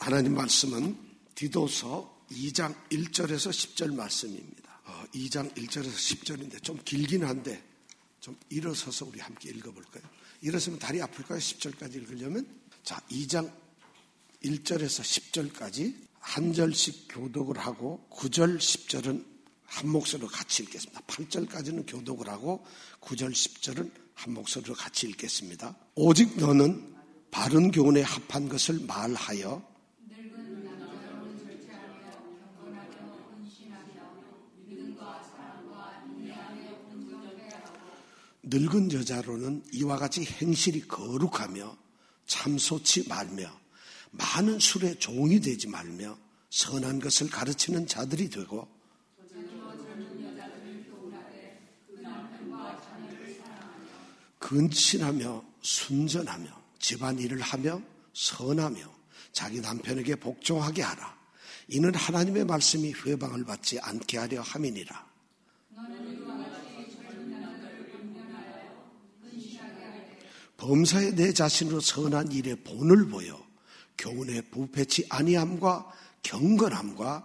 하나님 말씀은 디도서 2장 1절에서 10절 말씀입니다. 2장 1절에서 10절인데 좀 길긴 한데 좀 일어서서 우리 함께 읽어볼까요? 일어서면 다리 아플까요? 10절까지 읽으려면? 자, 2장 1절에서 10절까지 한 절씩 교독을 하고 9절, 10절은 한 목소리로 같이 읽겠습니다. 8절까지는 교독을 하고 9절, 10절은 한 목소리로 같이 읽겠습니다. 오직 너는 바른 교훈에 합한 것을 말하여 늙은 여자로는 이와 같이 행실이 거룩하며 참소치 말며 많은 술의 종이 되지 말며 선한 것을 가르치는 자들이 되고 근신하며 순전하며 집안일을 하며 선하며 자기 남편에게 복종하게 하라. 이는 하나님의 말씀이 회방을 받지 않게 하려 함이니라. 범사에 내 자신으로 선한 일에 본을 보여 교훈에 부패치 아니함과 경건함과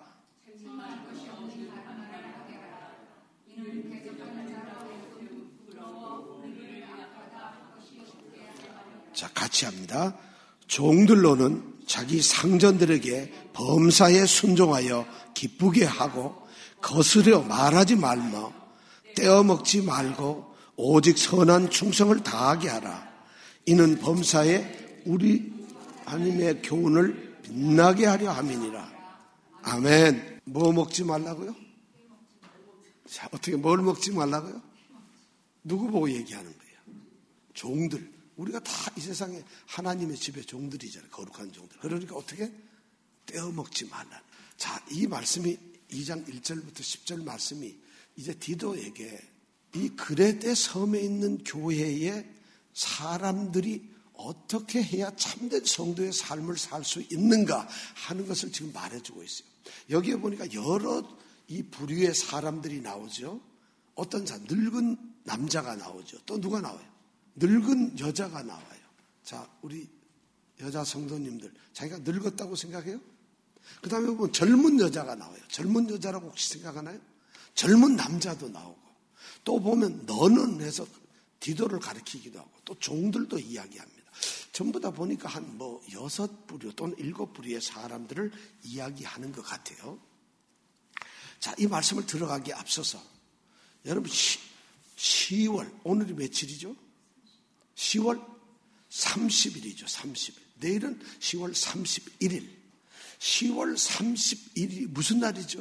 자, 같이 합니다. 종들로는 자기 상전들에게 범사에 순종하여 기쁘게 하고 거스려 말하지 말며 떼어먹지 말고 오직 선한 충성을 다하게 하라. 이는 범사에 우리 하나님의 교훈을 빛나게 하려 함이니라. 아멘. 뭐 먹지 말라고요? 자, 어떻게 뭘 먹지 말라고요? 누구 보고 얘기하는 거예요? 종들. 우리가 다 이 세상에 하나님의 집의 종들이잖아요. 거룩한 종들. 그러니까 어떻게? 떼어먹지 말라. 자, 이 말씀이 2장 1절부터 10절 말씀이 이제 디도에게 이 그레데 섬에 있는 교회의 사람들이 어떻게 해야 참된 성도의 삶을 살 수 있는가 하는 것을 지금 말해주고 있어요. 여기에 보니까 여러 이 부류의 사람들이 나오죠. 어떤 사람, 늙은 남자가 나오죠. 또 누가 나와요? 늙은 여자가 나와요. 자, 우리 여자 성도님들, 자기가 늙었다고 생각해요? 그 다음에 보면 젊은 여자가 나와요. 젊은 여자라고 혹시 생각하나요? 젊은 남자도 나오고, 또 보면 너는 해서 디도를 가리키기도 하고, 또 종들도 이야기합니다. 전부 다 보니까 한 6부류 또는 7부류의 사람들을 이야기하는 것 같아요. 자, 이 말씀을 들어가기에 앞서서 여러분 10월, 오늘이 며칠이죠? 10월 30일이죠. 30일. 내일은 10월 31일. 10월 31일이 무슨 날이죠?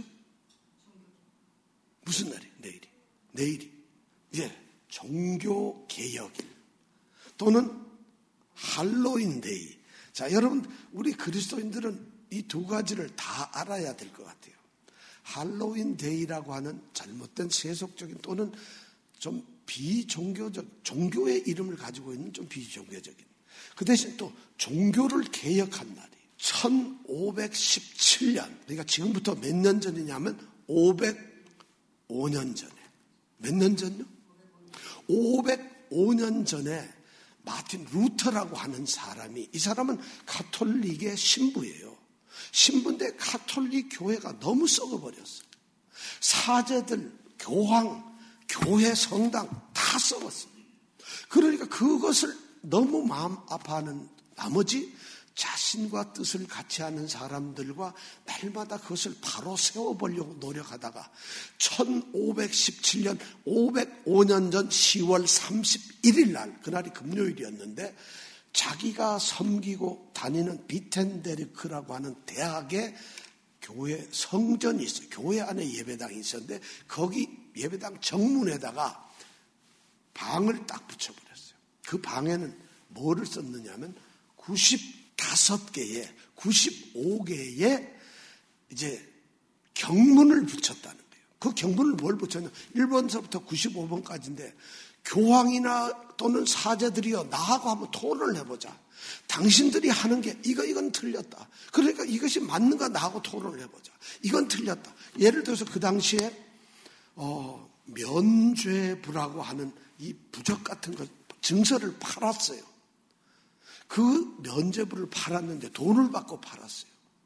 무슨 날이에요? 내일이. 예, 종교개혁일. 또는 할로윈 데이. 자, 여러분, 우리 그리스도인들은 이 두 가지를 다 알아야 될 것 같아요. 할로윈 데이라고 하는 잘못된 세속적인 또는 좀 비종교적, 종교의 이름을 가지고 있는 좀 비종교적인. 그 대신 또 종교를 개혁한 날이 1517년. 그러니까 지금부터 몇 년 전이냐면 505년 전에. 몇 년 전요? 505년 전에 마틴 루터라고 하는 사람이, 이 사람은 가톨릭의 신부예요. 신부인데 가톨릭 교회가 너무 썩어버렸어요. 사제들, 교황, 교회 성당 다 썩었어요. 그러니까 그것을 너무 마음 아파하는 나머지 자신과 뜻을 같이 하는 사람들과 날마다 그것을 바로 세워보려고 노력하다가 1517년 505년 전 10월 31일 날, 그날이 금요일이었는데 자기가 섬기고 다니는 비텐데르크라고 하는 대학에 교회 성전이 있어요. 교회 안에 예배당이 있었는데 거기 예배당 정문에다가 방을 딱 붙여버렸어요. 그 방에는 뭐를 썼느냐면 95개의 95개의 이제 경문을 붙였다는 거예요. 그 경문을 뭘 붙였냐? 1번서부터 95번까지인데 교황이나 또는 사제들이여 나하고 한번 토론을 해보자. 당신들이 하는 게 이건 틀렸다. 그러니까 이것이 맞는가 나하고 토론을 해보자. 이건 틀렸다. 예를 들어서 그 당시에 면죄부라고 하는 이 부적 같은 것 증서를 팔았어요. 그 면죄부를 팔았는데 돈을 받고 팔았어요.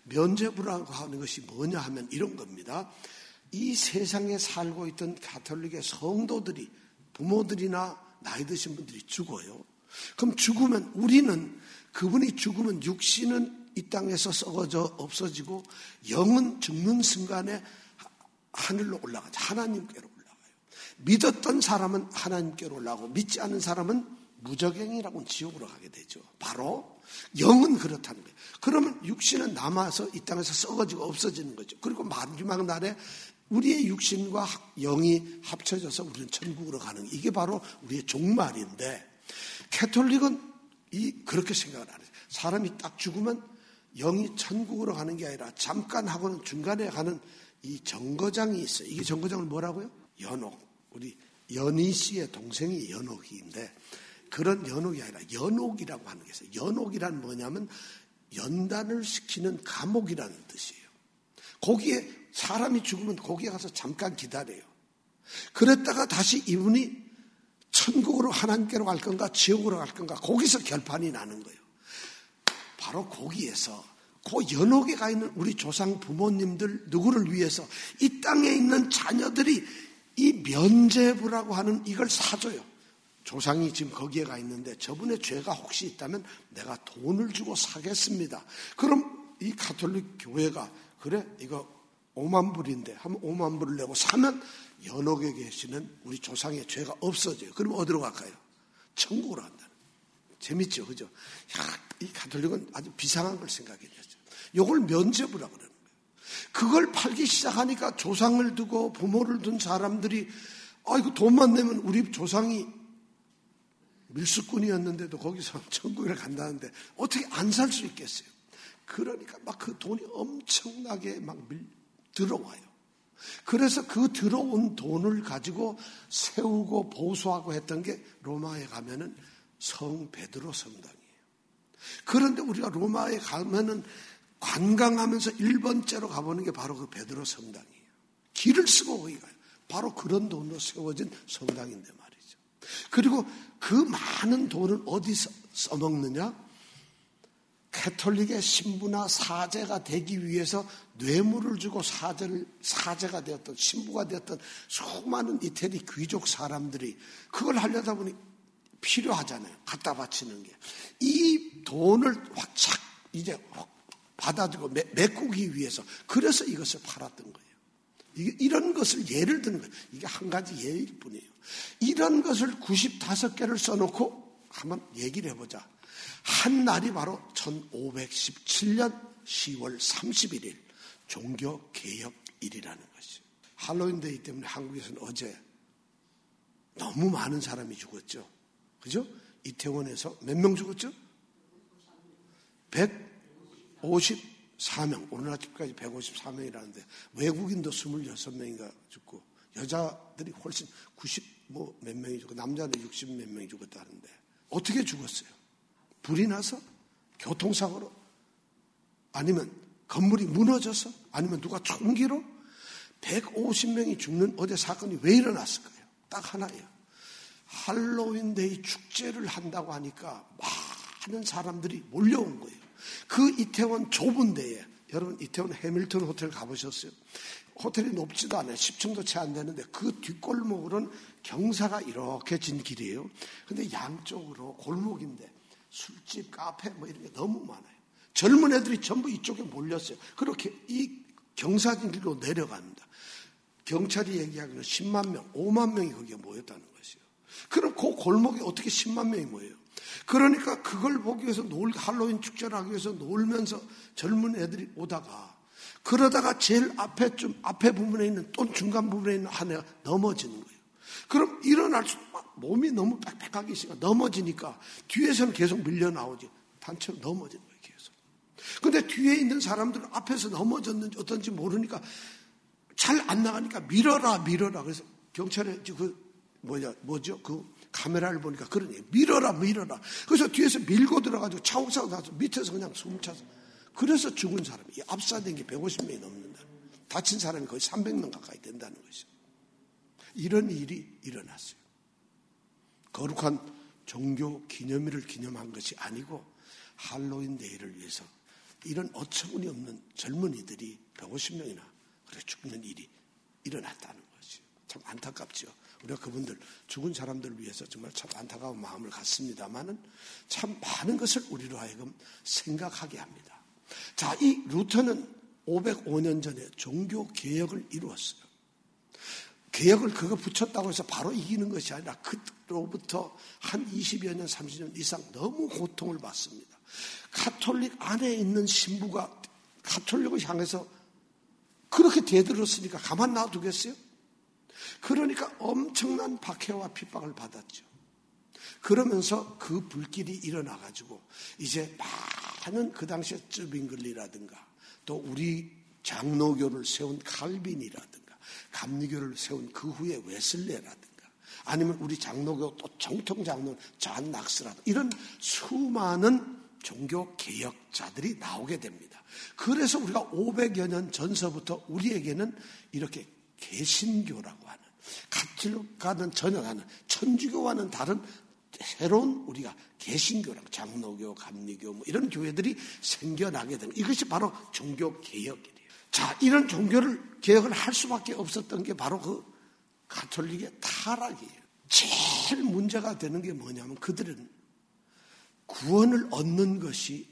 면죄부라고 하는 것이 뭐냐 하면 이런 겁니다. 이 세상에 살고 있던 가톨릭의 성도들이, 부모들이나 나이 드신 분들이 죽어요. 그럼 죽으면 우리는, 그분이 죽으면 육신은 이 땅에서 썩어져 없어지고 영은 죽는 순간에 하늘로 올라가죠. 하나님께로 올라가요. 믿었던 사람은 하나님께로 올라가고 믿지 않은 사람은 무저갱이라고 지옥으로 가게 되죠. 바로 영은 그렇다는 거예요. 그러면 육신은 남아서 이 땅에서 썩어지고 없어지는 거죠. 그리고 마지막 날에 우리의 육신과 영이 합쳐져서 우리는 천국으로 가는, 이게 바로 우리의 종말인데, 가톨릭은 그렇게 생각을 안 해요. 사람이 딱 죽으면 영이 천국으로 가는 게 아니라 잠깐 하고는 중간에 가는 이 정거장이 있어요. 이게 정거장을 뭐라고요? 연옥. 우리 연희 씨의 동생이 연옥이인데, 그런 연옥이 아니라 연옥이라고 하는 게 있어요. 연옥이란 뭐냐면 연단을 시키는 감옥이라는 뜻이에요. 거기에 사람이 죽으면 거기에 가서 잠깐 기다려요. 그랬다가 다시 이분이 천국으로 하나님께로 갈 건가 지옥으로 갈 건가, 거기서 결판이 나는 거예요. 바로 거기에서 그 연옥에 가 있는 우리 조상 부모님들 누구를 위해서 이 땅에 있는 자녀들이 이 면죄부라고 하는 이걸 사줘요. 조상이 지금 거기에 가 있는데 저분의 죄가 혹시 있다면 내가 돈을 주고 사겠습니다. 그럼 이 가톨릭 교회가 그래 이거 5만 불인데 하면 5만 불을 내고 사면 연옥에 계시는 우리 조상의 죄가 없어져요. 그럼 어디로 갈까요? 천국으로 간다는. 재밌죠, 그죠? 야, 이 가톨릭은 아주 비상한 걸 생각해냈죠. 이걸 면죄부라고 그러는 거예요. 그걸 팔기 시작하니까 조상을 두고 부모를 둔 사람들이 이거 돈만 내면 우리 조상이 밀수꾼이었는데도 거기서 천국에 간다는데 어떻게 안 살 수 있겠어요? 그러니까 막 그 돈이 엄청나게 막 들어와요. 그래서 그 들어온 돈을 가지고 세우고 보수하고 했던 게 로마에 가면은 성 베드로 성당이에요. 그런데 우리가 로마에 가면은 관광하면서 1번째로 가보는 게 바로 그 베드로 성당이에요. 길을 쓰고 거기 가요. 바로 그런 돈으로 세워진 성당인데 말이죠. 그리고 그 많은 돈을 어디서 써먹느냐? 가톨릭의 신부나 사제가 되기 위해서 뇌물을 주고 사제가 되었던, 신부가 되었던 수많은 이태리 귀족 사람들이 그걸 하려다 보니 필요하잖아요. 갖다 바치는 게. 이 돈을 확 이제 받아들고 메꾸기 위해서, 그래서 이것을 팔았던 거예요. 이런 것을 예를 드는 거예요. 이게 한 가지 예일 뿐이에요. 이런 것을 95개를 써놓고 한번 얘기를 해보자. 한 날이 바로 1517년 10월 31일 종교개혁일이라는 것이죠. 할로윈데이 때문에 한국에서는 어제 너무 많은 사람이 죽었죠. 그죠? 이태원에서 몇 명 죽었죠? 154명. 오늘 아침까지 154명이라는데 외국인도 26명인가 죽고 여자들이 훨씬 90 몇 명이 죽고 남자는 60 몇 명이 죽었다는데 어떻게 죽었어요? 불이 나서? 교통사고로? 아니면 건물이 무너져서? 아니면 누가 총기로? 150명이 죽는 어제 사건이 왜 일어났을까요? 딱 하나예요. 할로윈데이 축제를 한다고 하니까 많은 사람들이 몰려온 거예요. 그 이태원 좁은 데에, 여러분 이태원 해밀턴 호텔 가보셨어요? 호텔이 높지도 않아요. 10층도 채 안 되는데 그 뒷골목으로는 경사가 이렇게 진 길이에요. 근데 양쪽으로 골목인데 술집, 카페 이런 게 너무 많아요. 젊은 애들이 전부 이쪽에 몰렸어요. 그렇게 이 경사진 길로 내려갑니다. 경찰이 얘기하기는 10만 명, 5만 명이 거기에 모였다는 것이에요. 그럼 그 골목에 어떻게 10만 명이 모여요? 그러니까 그걸 보기 위해서 할로윈 축제를 하기 위해서 놀면서 젊은 애들이 오다가, 그러다가 제일 앞에 부분에 있는 또 중간 부분에 있는 한 애가 넘어지는 거예요. 그럼 일어날 수, 몸이 너무 빽빽하게 있으니까 넘어지니까 뒤에서는 계속 밀려 나오지. 단체로 넘어지는 거예요, 계속. 근데 뒤에 있는 사람들은 앞에서 넘어졌는지 어떤지 모르니까 잘 안 나가니까 밀어라. 그래서 경찰에 그 카메라를 보니까 그러니 밀어라. 그래서 뒤에서 밀고 들어가지고 차옥사고 나서 밑에서 그냥 숨차서. 그래서 죽은 사람이, 압사된 게 150명이 넘는다. 다친 사람이 거의 300명 가까이 된다는 것이죠. 이런 일이 일어났어요. 거룩한 종교 기념일을 기념한 것이 아니고 할로윈 데이를 위해서 이런 어처구니 없는 젊은이들이 150명이나 그래 죽는 일이 일어났다는 것이 참 안타깝죠. 우리가 그분들 죽은 사람들을 위해서 정말 참 안타까운 마음을 갖습니다만은 참 많은 것을 우리로 하여금 생각하게 합니다. 자, 이 루터는 505년 전에 종교 개혁을 이루었어요. 개혁을 그거 붙였다고 해서 바로 이기는 것이 아니라 그로부터 한 20여 년, 30년 이상 너무 고통을 받습니다. 가톨릭 안에 있는 신부가 가톨릭을 향해서 그렇게 대들었으니까 가만 놔두겠어요? 그러니까 엄청난 박해와 핍박을 받았죠. 그러면서 그 불길이 일어나가지고 이제 많은 그 당시에 쯔빙글리라든가 또 우리 장로교를 세운 칼빈이라든가 감리교를 세운 그 후에 웨슬레라든가 아니면 우리 장로교 또 정통 장로 잔 낙스라든가 이런 수많은 종교 개혁자들이 나오게 됩니다. 그래서 우리가 500여 년 전서부터 우리에게는 이렇게 개신교라고 하는 가톨릭과는 전혀 다른 천주교와는 다른 새로운 우리가 개신교라고 장로교, 감리교 뭐 이런 교회들이 생겨나게 되는 이것이 바로 종교 개혁이에요. 자, 이런 종교를 개혁을 할 수밖에 없었던 게 바로 그 가톨릭의 타락이에요. 제일 문제가 되는 게 뭐냐면 그들은 구원을 얻는 것이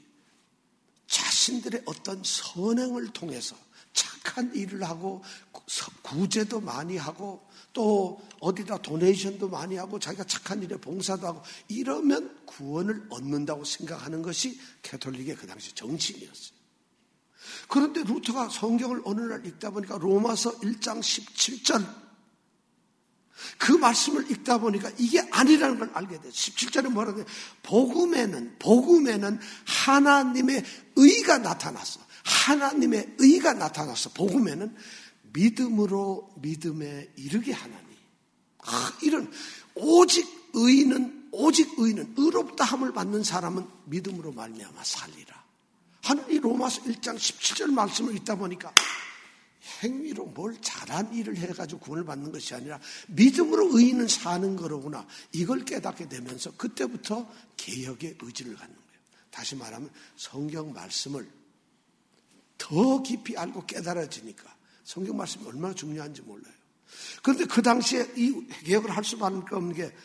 자신들의 어떤 선행을 통해서 착한 일을 하고 구제도 많이 하고 또 어디다 도네이션도 많이 하고 자기가 착한 일에 봉사도 하고 이러면 구원을 얻는다고 생각하는 것이 가톨릭의 그 당시 정신이었어요. 그런데 루터가 성경을 어느 날 읽다 보니까 로마서 1장 17절 그 말씀을 읽다 보니까 이게 아니라는 걸 알게 돼요. 17절에 뭐라고 해요? 복음에는 하나님의 의가 나타났어. 하나님의 의가 나타났어. 복음에는 믿음으로 믿음에 이르게 하나니. 이런 오직 의는 의롭다 함을 받는 사람은 믿음으로 말미암아 살리라. 하는 이 로마서 1장 17절 말씀을 읽다 보니까 행위로 뭘 잘한 일을 해가지고 구원을 받는 것이 아니라 믿음으로 의인은 사는 거로구나. 이걸 깨닫게 되면서 그때부터 개혁의 의지를 갖는 거예요. 다시 말하면 성경 말씀을 더 깊이 알고 깨달아지니까 성경 말씀이 얼마나 중요한지 몰라요. 그런데 그 당시에 이 개혁을 할 수밖에 없는 게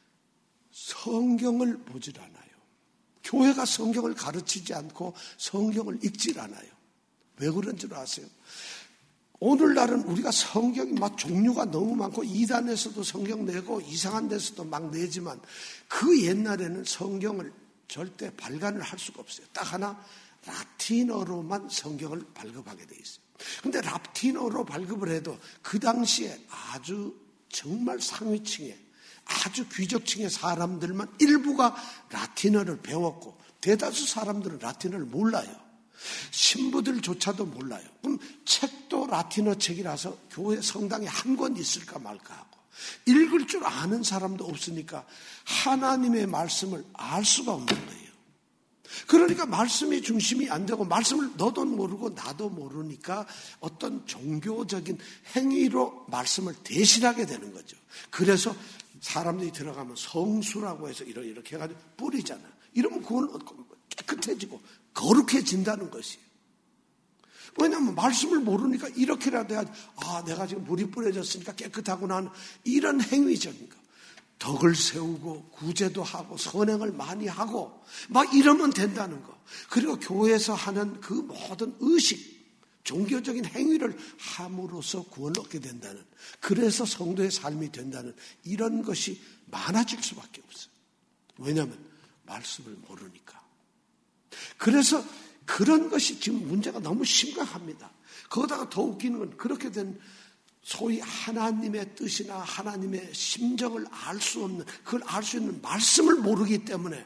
성경을 보질 않아요. 교회가 성경을 가르치지 않고 성경을 읽질 않아요. 왜 그런 줄 아세요? 오늘날은 우리가 성경이 막 종류가 너무 많고 이단에서도 성경 내고 이상한 데서도 막 내지만 그 옛날에는 성경을 절대 발간을 할 수가 없어요. 딱 하나 라틴어로만 성경을 발급하게 돼 있어요. 그런데 라틴어로 발급을 해도 그 당시에 아주 정말 상위층에 아주 귀족층의 사람들만 일부가 라틴어를 배웠고 대다수 사람들은 라틴어를 몰라요. 신부들조차도 몰라요. 그럼 책도 라틴어 책이라서 교회 성당에 한 권 있을까 말까 하고 읽을 줄 아는 사람도 없으니까 하나님의 말씀을 알 수가 없는 거예요. 그러니까 말씀이 중심이 안 되고 말씀을 너도 모르고 나도 모르니까 어떤 종교적인 행위로 말씀을 대신하게 되는 거죠. 그래서 사람들이 들어가면 성수라고 해서 이렇게 해가지고 뿌리잖아. 이러면 그건 깨끗해지고 거룩해진다는 것이에요. 왜냐하면 말씀을 모르니까 이렇게라도 해야지. 내가 지금 물이 뿌려졌으니까 깨끗하구나 하는 이런 행위적인 거. 덕을 세우고 구제도 하고 선행을 많이 하고 막 이러면 된다는 거. 그리고 교회에서 하는 그 모든 의식, 종교적인 행위를 함으로써 구원을 얻게 된다는, 그래서 성도의 삶이 된다는 이런 것이 많아질 수밖에 없어요. 왜냐하면 말씀을 모르니까. 그래서 그런 것이 지금 문제가 너무 심각합니다. 거기다가 더 웃기는 건 그렇게 된 소위 하나님의 뜻이나 하나님의 심정을 알 수 없는, 그걸 알 수 있는 말씀을 모르기 때문에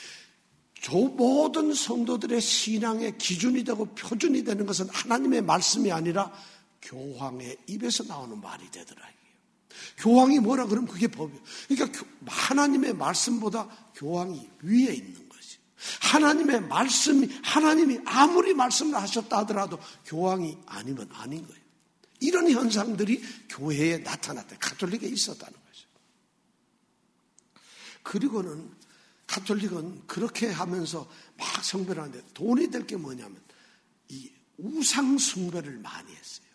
모든 성도들의 신앙의 기준이 되고 표준이 되는 것은 하나님의 말씀이 아니라 교황의 입에서 나오는 말이 되더라. 교황이 뭐라 그러면 그게 법이에요. 그러니까 하나님의 말씀보다 교황이 위에 있는 거지. 하나님이 아무리 말씀을 하셨다 하더라도 교황이 아니면 아닌 거예요. 이런 현상들이 교회에 나타났다. 가톨릭에 있었다는 거죠. 그리고는 가톨릭은 그렇게 하면서 막 성배를 하는데 돈이 될 게 뭐냐면 이 우상 숭배를 많이 했어요.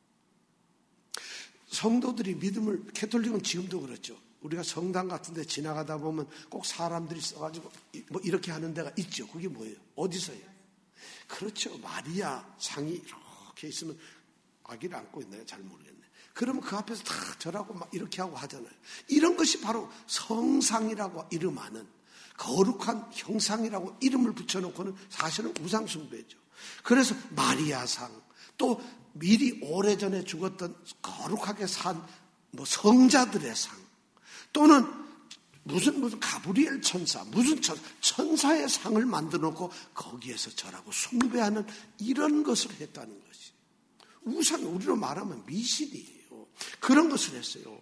성도들이 믿음을, 가톨릭은 지금도 그렇죠. 우리가 성당 같은 데 지나가다 보면 꼭 사람들이 써가지고 뭐 이렇게 하는 데가 있죠. 그게 뭐예요? 어디서요? 그렇죠. 마리아 상이 이렇게 있으면 아기를 안고 있나요? 잘 모르겠네. 그러면 그 앞에서 다 절하고 막 이렇게 하고 하잖아요. 이런 것이 바로 성상이라고 이름하는 거룩한 형상이라고 이름을 붙여놓고는 사실은 우상숭배죠. 그래서 마리아상, 또 미리 오래전에 죽었던 거룩하게 산 뭐 성자들의 상, 또는 무슨 가브리엘 천사, 무슨 천사의 상을 만들어 놓고 거기에서 절하고 숭배하는 이런 것을 했다는 것이. 우상, 우리로 말하면 미신이에요. 그런 것을 했어요.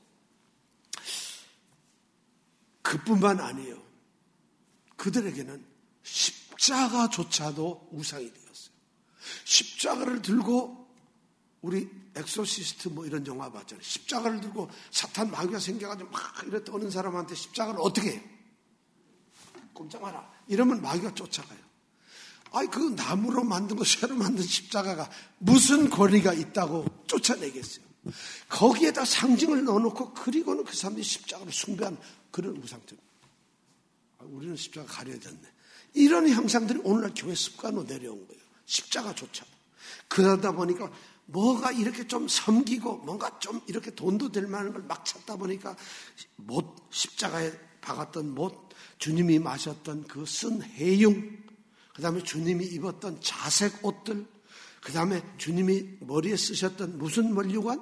그뿐만 아니에요. 그들에게는 십자가조차도 우상이 되었어요. 십자가를 들고, 우리 엑소시스트 뭐 이런 영화 봤잖아요. 십자가를 들고 사탄 마귀가 생겨가지고 막 이래 떠는 사람한테 십자가를 어떻게 해요? 꼼짝 마라. 이러면 마귀가 쫓아가요. 아이, 그 나무로 만든 거, 쇠로 만든 십자가가 무슨 권리가 있다고 쫓아내겠어요. 거기에다 상징을 넣어놓고, 그리고는 그 사람들이 십자가를 숭배하는 그런 우상들. 우리는 십자가 가려졌네. 이런 형상들이 오늘날 교회 습관으로 내려온 거예요. 십자가조차. 그러다 보니까 뭐가 이렇게 좀 섬기고 뭔가 좀 이렇게 돈도 될 만한 걸 막 찾다 보니까 못, 십자가에 박았던 못, 주님이 마셨던 그 쓴 해융, 그 다음에 주님이 입었던 자색 옷들, 그 다음에 주님이 머리에 쓰셨던 무슨 면류관?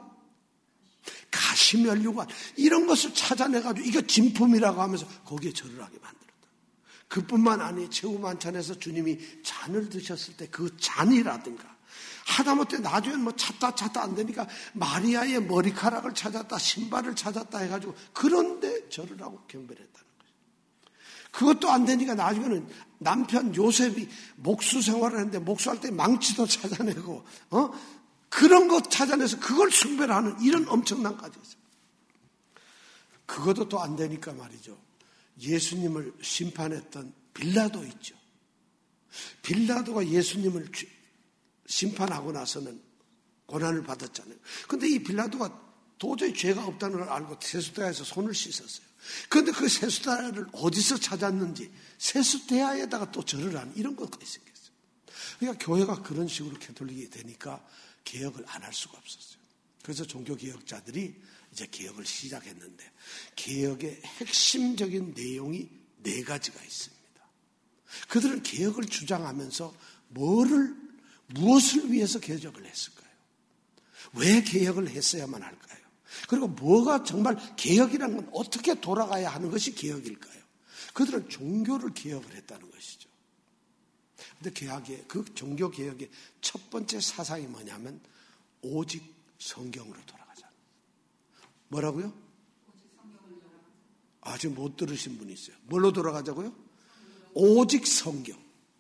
가시면류관. 이런 것을 찾아내가지고 이게 진품이라고 하면서 거기에 절을 하게 만들었다. 그뿐만 아니에요. 최후만찬에서 주님이 잔을 드셨을 때 그 잔이라든가, 하다못해 나중에 뭐 찾다 안 되니까 마리아의 머리카락을 찾았다, 신발을 찾았다 해가지고 그런데 절을 하고 경배를 했다는 거예요. 그것도 안 되니까 나중에는 남편 요셉이 목수 생활을 했는데 목수할 때 망치도 찾아내고 그런 것 찾아내서 그걸 숭배를 하는 이런 엄청난 까지 있어요. 그것도 또 안 되니까 말이죠. 예수님을 심판했던 빌라도 있죠. 빌라도가 예수님을 심판하고 나서는 고난을 받았잖아요. 그런데 이 빌라도가 도저히 죄가 없다는 걸 알고 세수대야에서 손을 씻었어요. 그런데 그 세수대야를 어디서 찾았는지 세수대야에다가 또 절을 하는 이런 것까지 생겼어요. 그러니까 교회가 그런 식으로 가톨릭이 되니까 개혁을 안 할 수가 없었어요. 그래서 종교개혁자들이 이제 개혁을 시작했는데, 개혁의 핵심적인 내용이 4가지가 있습니다. 그들은 개혁을 주장하면서 무엇을 위해서 개혁을 했을까요? 왜 개혁을 했어야만 할까요? 그리고 뭐가 정말 개혁이라는 건 어떻게 돌아가야 하는 것이 개혁일까요? 그들은 종교를 개혁을 했다는 것이죠. 그런데 그 종교개혁의 첫 번째 사상이 뭐냐면 오직 성경으로 돌아가자. 뭐라고요? 아직 못 들으신 분이 있어요. 뭘로 돌아가자고요? 오직 성경.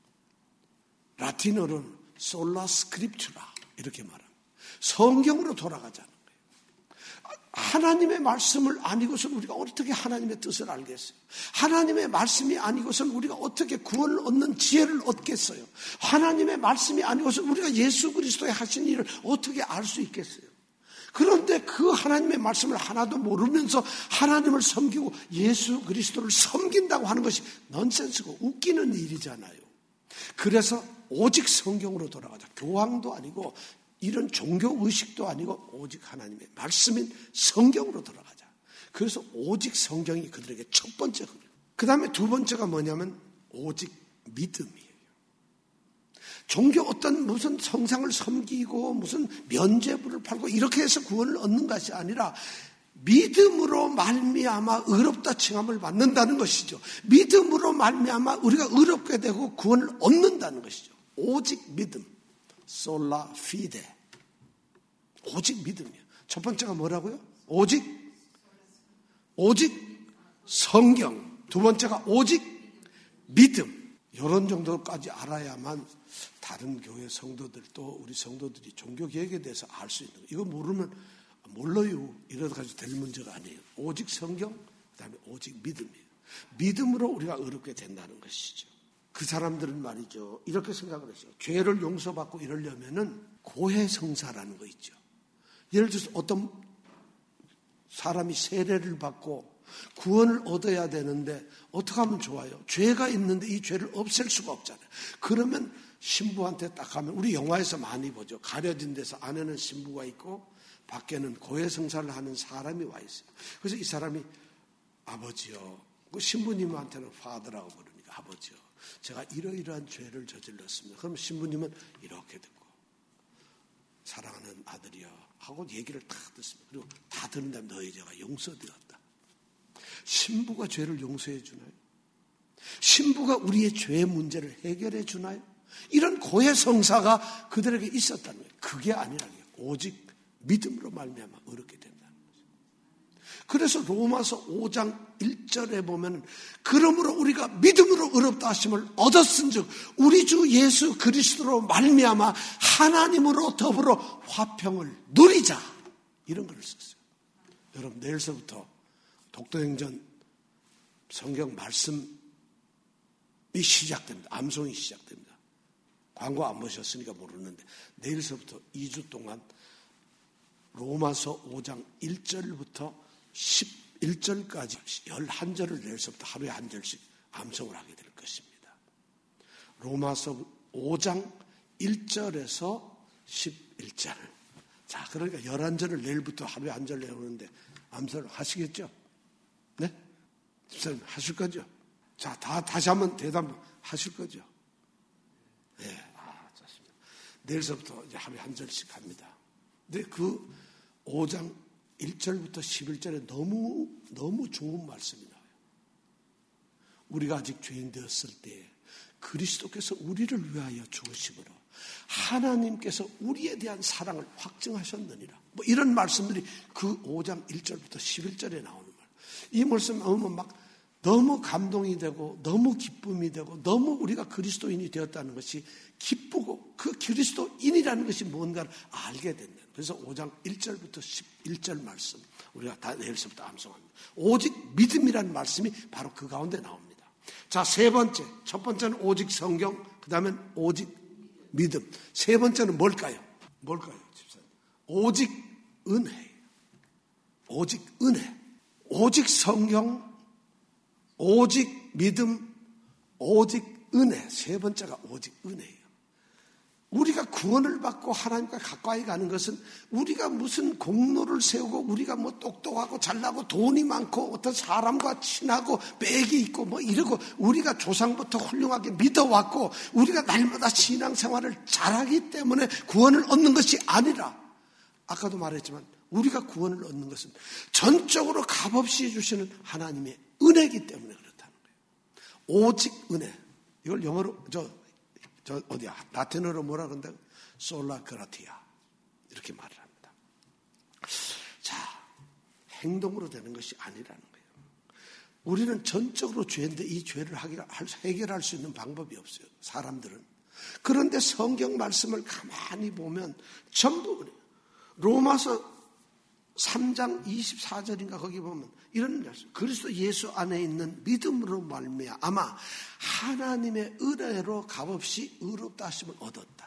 라틴어로는 솔라 스크립투라 이렇게 말합니다. 성경으로 돌아가자는 거예요. 하나님의 말씀을 아니고서는 우리가 어떻게 하나님의 뜻을 알겠어요? 하나님의 말씀이 아니고서는 우리가 어떻게 구원을 얻는 지혜를 얻겠어요? 하나님의 말씀이 아니고서는 우리가 예수 그리스도의 하신 일을 어떻게 알 수 있겠어요? 그런데 그 하나님의 말씀을 하나도 모르면서 하나님을 섬기고 예수 그리스도를 섬긴다고 하는 것이 넌센스고 웃기는 일이잖아요. 그래서 오직 성경으로 돌아가자. 교황도 아니고 이런 종교의식도 아니고 오직 하나님의 말씀인 성경으로 돌아가자. 그래서 오직 성경이 그들에게 첫 번째. 그 다음에 두 번째가 뭐냐면 오직 믿음이에요. 종교 어떤 무슨 성상을 섬기고 무슨 면죄부를 팔고 이렇게 해서 구원을 얻는 것이 아니라 믿음으로 말미암아 의롭다 칭함을 받는다는 것이죠. 믿음으로 말미암아 우리가 의롭게 되고 구원을 얻는다는 것이죠. 오직 믿음. 솔라 피데. 오직 믿음이에요. 첫 번째가 뭐라고요? 오직 성경. 두 번째가 오직 믿음. 이런 정도까지 알아야만 다른 교회 성도들도 우리 성도들이 종교개혁에 대해서 알 수 있는 거예요. 이거 모르면 몰라요. 이래가지고 될 문제가 아니에요. 오직 성경, 그 다음에 오직 믿음이에요. 믿음으로 우리가 의롭게 된다는 것이죠. 그 사람들은 말이죠. 이렇게 생각을 했어요. 죄를 용서받고 이러려면은 고해성사라는 거 있죠. 예를 들어서 어떤 사람이 세례를 받고 구원을 얻어야 되는데 어떻게 하면 좋아요? 죄가 있는데 이 죄를 없앨 수가 없잖아요. 그러면 신부한테 딱 가면, 우리 영화에서 많이 보죠. 가려진 데서 안에는 신부가 있고 밖에는 고해성사를 하는 사람이 와 있어요. 그래서 이 사람이 아버지요. 그 신부님한테는 파더라고 부르니까 아버지요. 제가 이러이러한 죄를 저질렀습니다. 그럼 신부님은 이렇게 듣고 사랑하는 아들이요 하고 얘기를 다 듣습니다. 그리고 다 듣는 다음에 너희 죄가 용서되었다. 신부가 죄를 용서해 주나요? 신부가 우리의 죄의 문제를 해결해 주나요? 이런 고해성사가 그들에게 있었다는 거예요. 그게 아니라는 거예요. 오직 믿음으로 말미암아 의롭게 된다는 거죠. 그래서 로마서 5장 1절에 보면 그러므로 우리가 믿음으로 의롭다 하심을 얻었은즉 우리 주 예수 그리스도로 말미암아 하나님으로 더불어 화평을 누리자, 이런 글을 썼어요. 여러분, 내일서부터 독도행전 성경 말씀이 시작됩니다. 암송이 시작됩니다. 광고 안 보셨으니까 모르는데 내일서부터 2주 동안 로마서 5장 1절부터 11절까지 11절을 내일서부터 하루에 한 절씩 암송을 하게 될 것입니다. 로마서 5장 1절에서 11절. 자, 그러니까 11절을 내일부터 하루에 한 절 내오는데 암송을 하시겠죠? 네? 집사님 하실 거죠? 자, 다시 한번 대답하실 거죠? 네, 좋습니다. 내일서부터 이제 하루에 한 절씩 합니다. 근데 그 5장 1절부터 11절에 너무 좋은 말씀이 나와요. 우리가 아직 죄인 되었을 때 그리스도께서 우리를 위하여 죽으심으로 하나님께서 우리에 대한 사랑을 확증하셨느니라. 뭐 이런 말씀들이 그 5장 1절부터 11절에 나오는 말. 이 말씀 나오면 막 너무 감동이 되고 너무 기쁨이 되고 너무 우리가 그리스도인이 되었다는 것이 기쁘고 그 그리스도인이라는 것이 뭔가를 알게 된다. 그래서 5장 1절부터 11절 말씀 우리가 다 내일서부터 암송합니다. 오직 믿음이라는 말씀이 바로 그 가운데 나옵니다. 자, 세 번째. 첫 번째는 오직 성경, 그 다음엔 오직 믿음. 세 번째는 뭘까요? 집사님? 오직 은혜예요. 오직 은혜. 오직 성경, 오직 믿음, 오직 은혜. 세 번째가 오직 은혜예요. 우리가 구원을 받고 하나님과 가까이 가는 것은 우리가 무슨 공로를 세우고 우리가 뭐 똑똑하고 잘나고 돈이 많고 어떤 사람과 친하고 백이 있고 뭐 이러고 우리가 조상부터 훌륭하게 믿어왔고 우리가 날마다 신앙생활을 잘하기 때문에 구원을 얻는 것이 아니라, 아까도 말했지만 우리가 구원을 얻는 것은 전적으로 값없이 해주시는 하나님의 은혜이기 때문에 그렇다는 거예요. 오직 은혜. 이걸 영어로 어디야? 라틴어로 뭐라 그런다? 솔라 그라티아. 이렇게 말을 합니다. 자, 행동으로 되는 것이 아니라는 거예요. 우리는 전적으로 죄인데 이 죄를 해결할 수 있는 방법이 없어요. 사람들은. 그런데 성경 말씀을 가만히 보면 전부 그래요. 로마서 3장 24절인가 거기 보면 이런 말씀. 그리스도 예수 안에 있는 믿음으로 말미암아 하나님의 은혜로 값없이 의롭다 하심을 얻었다.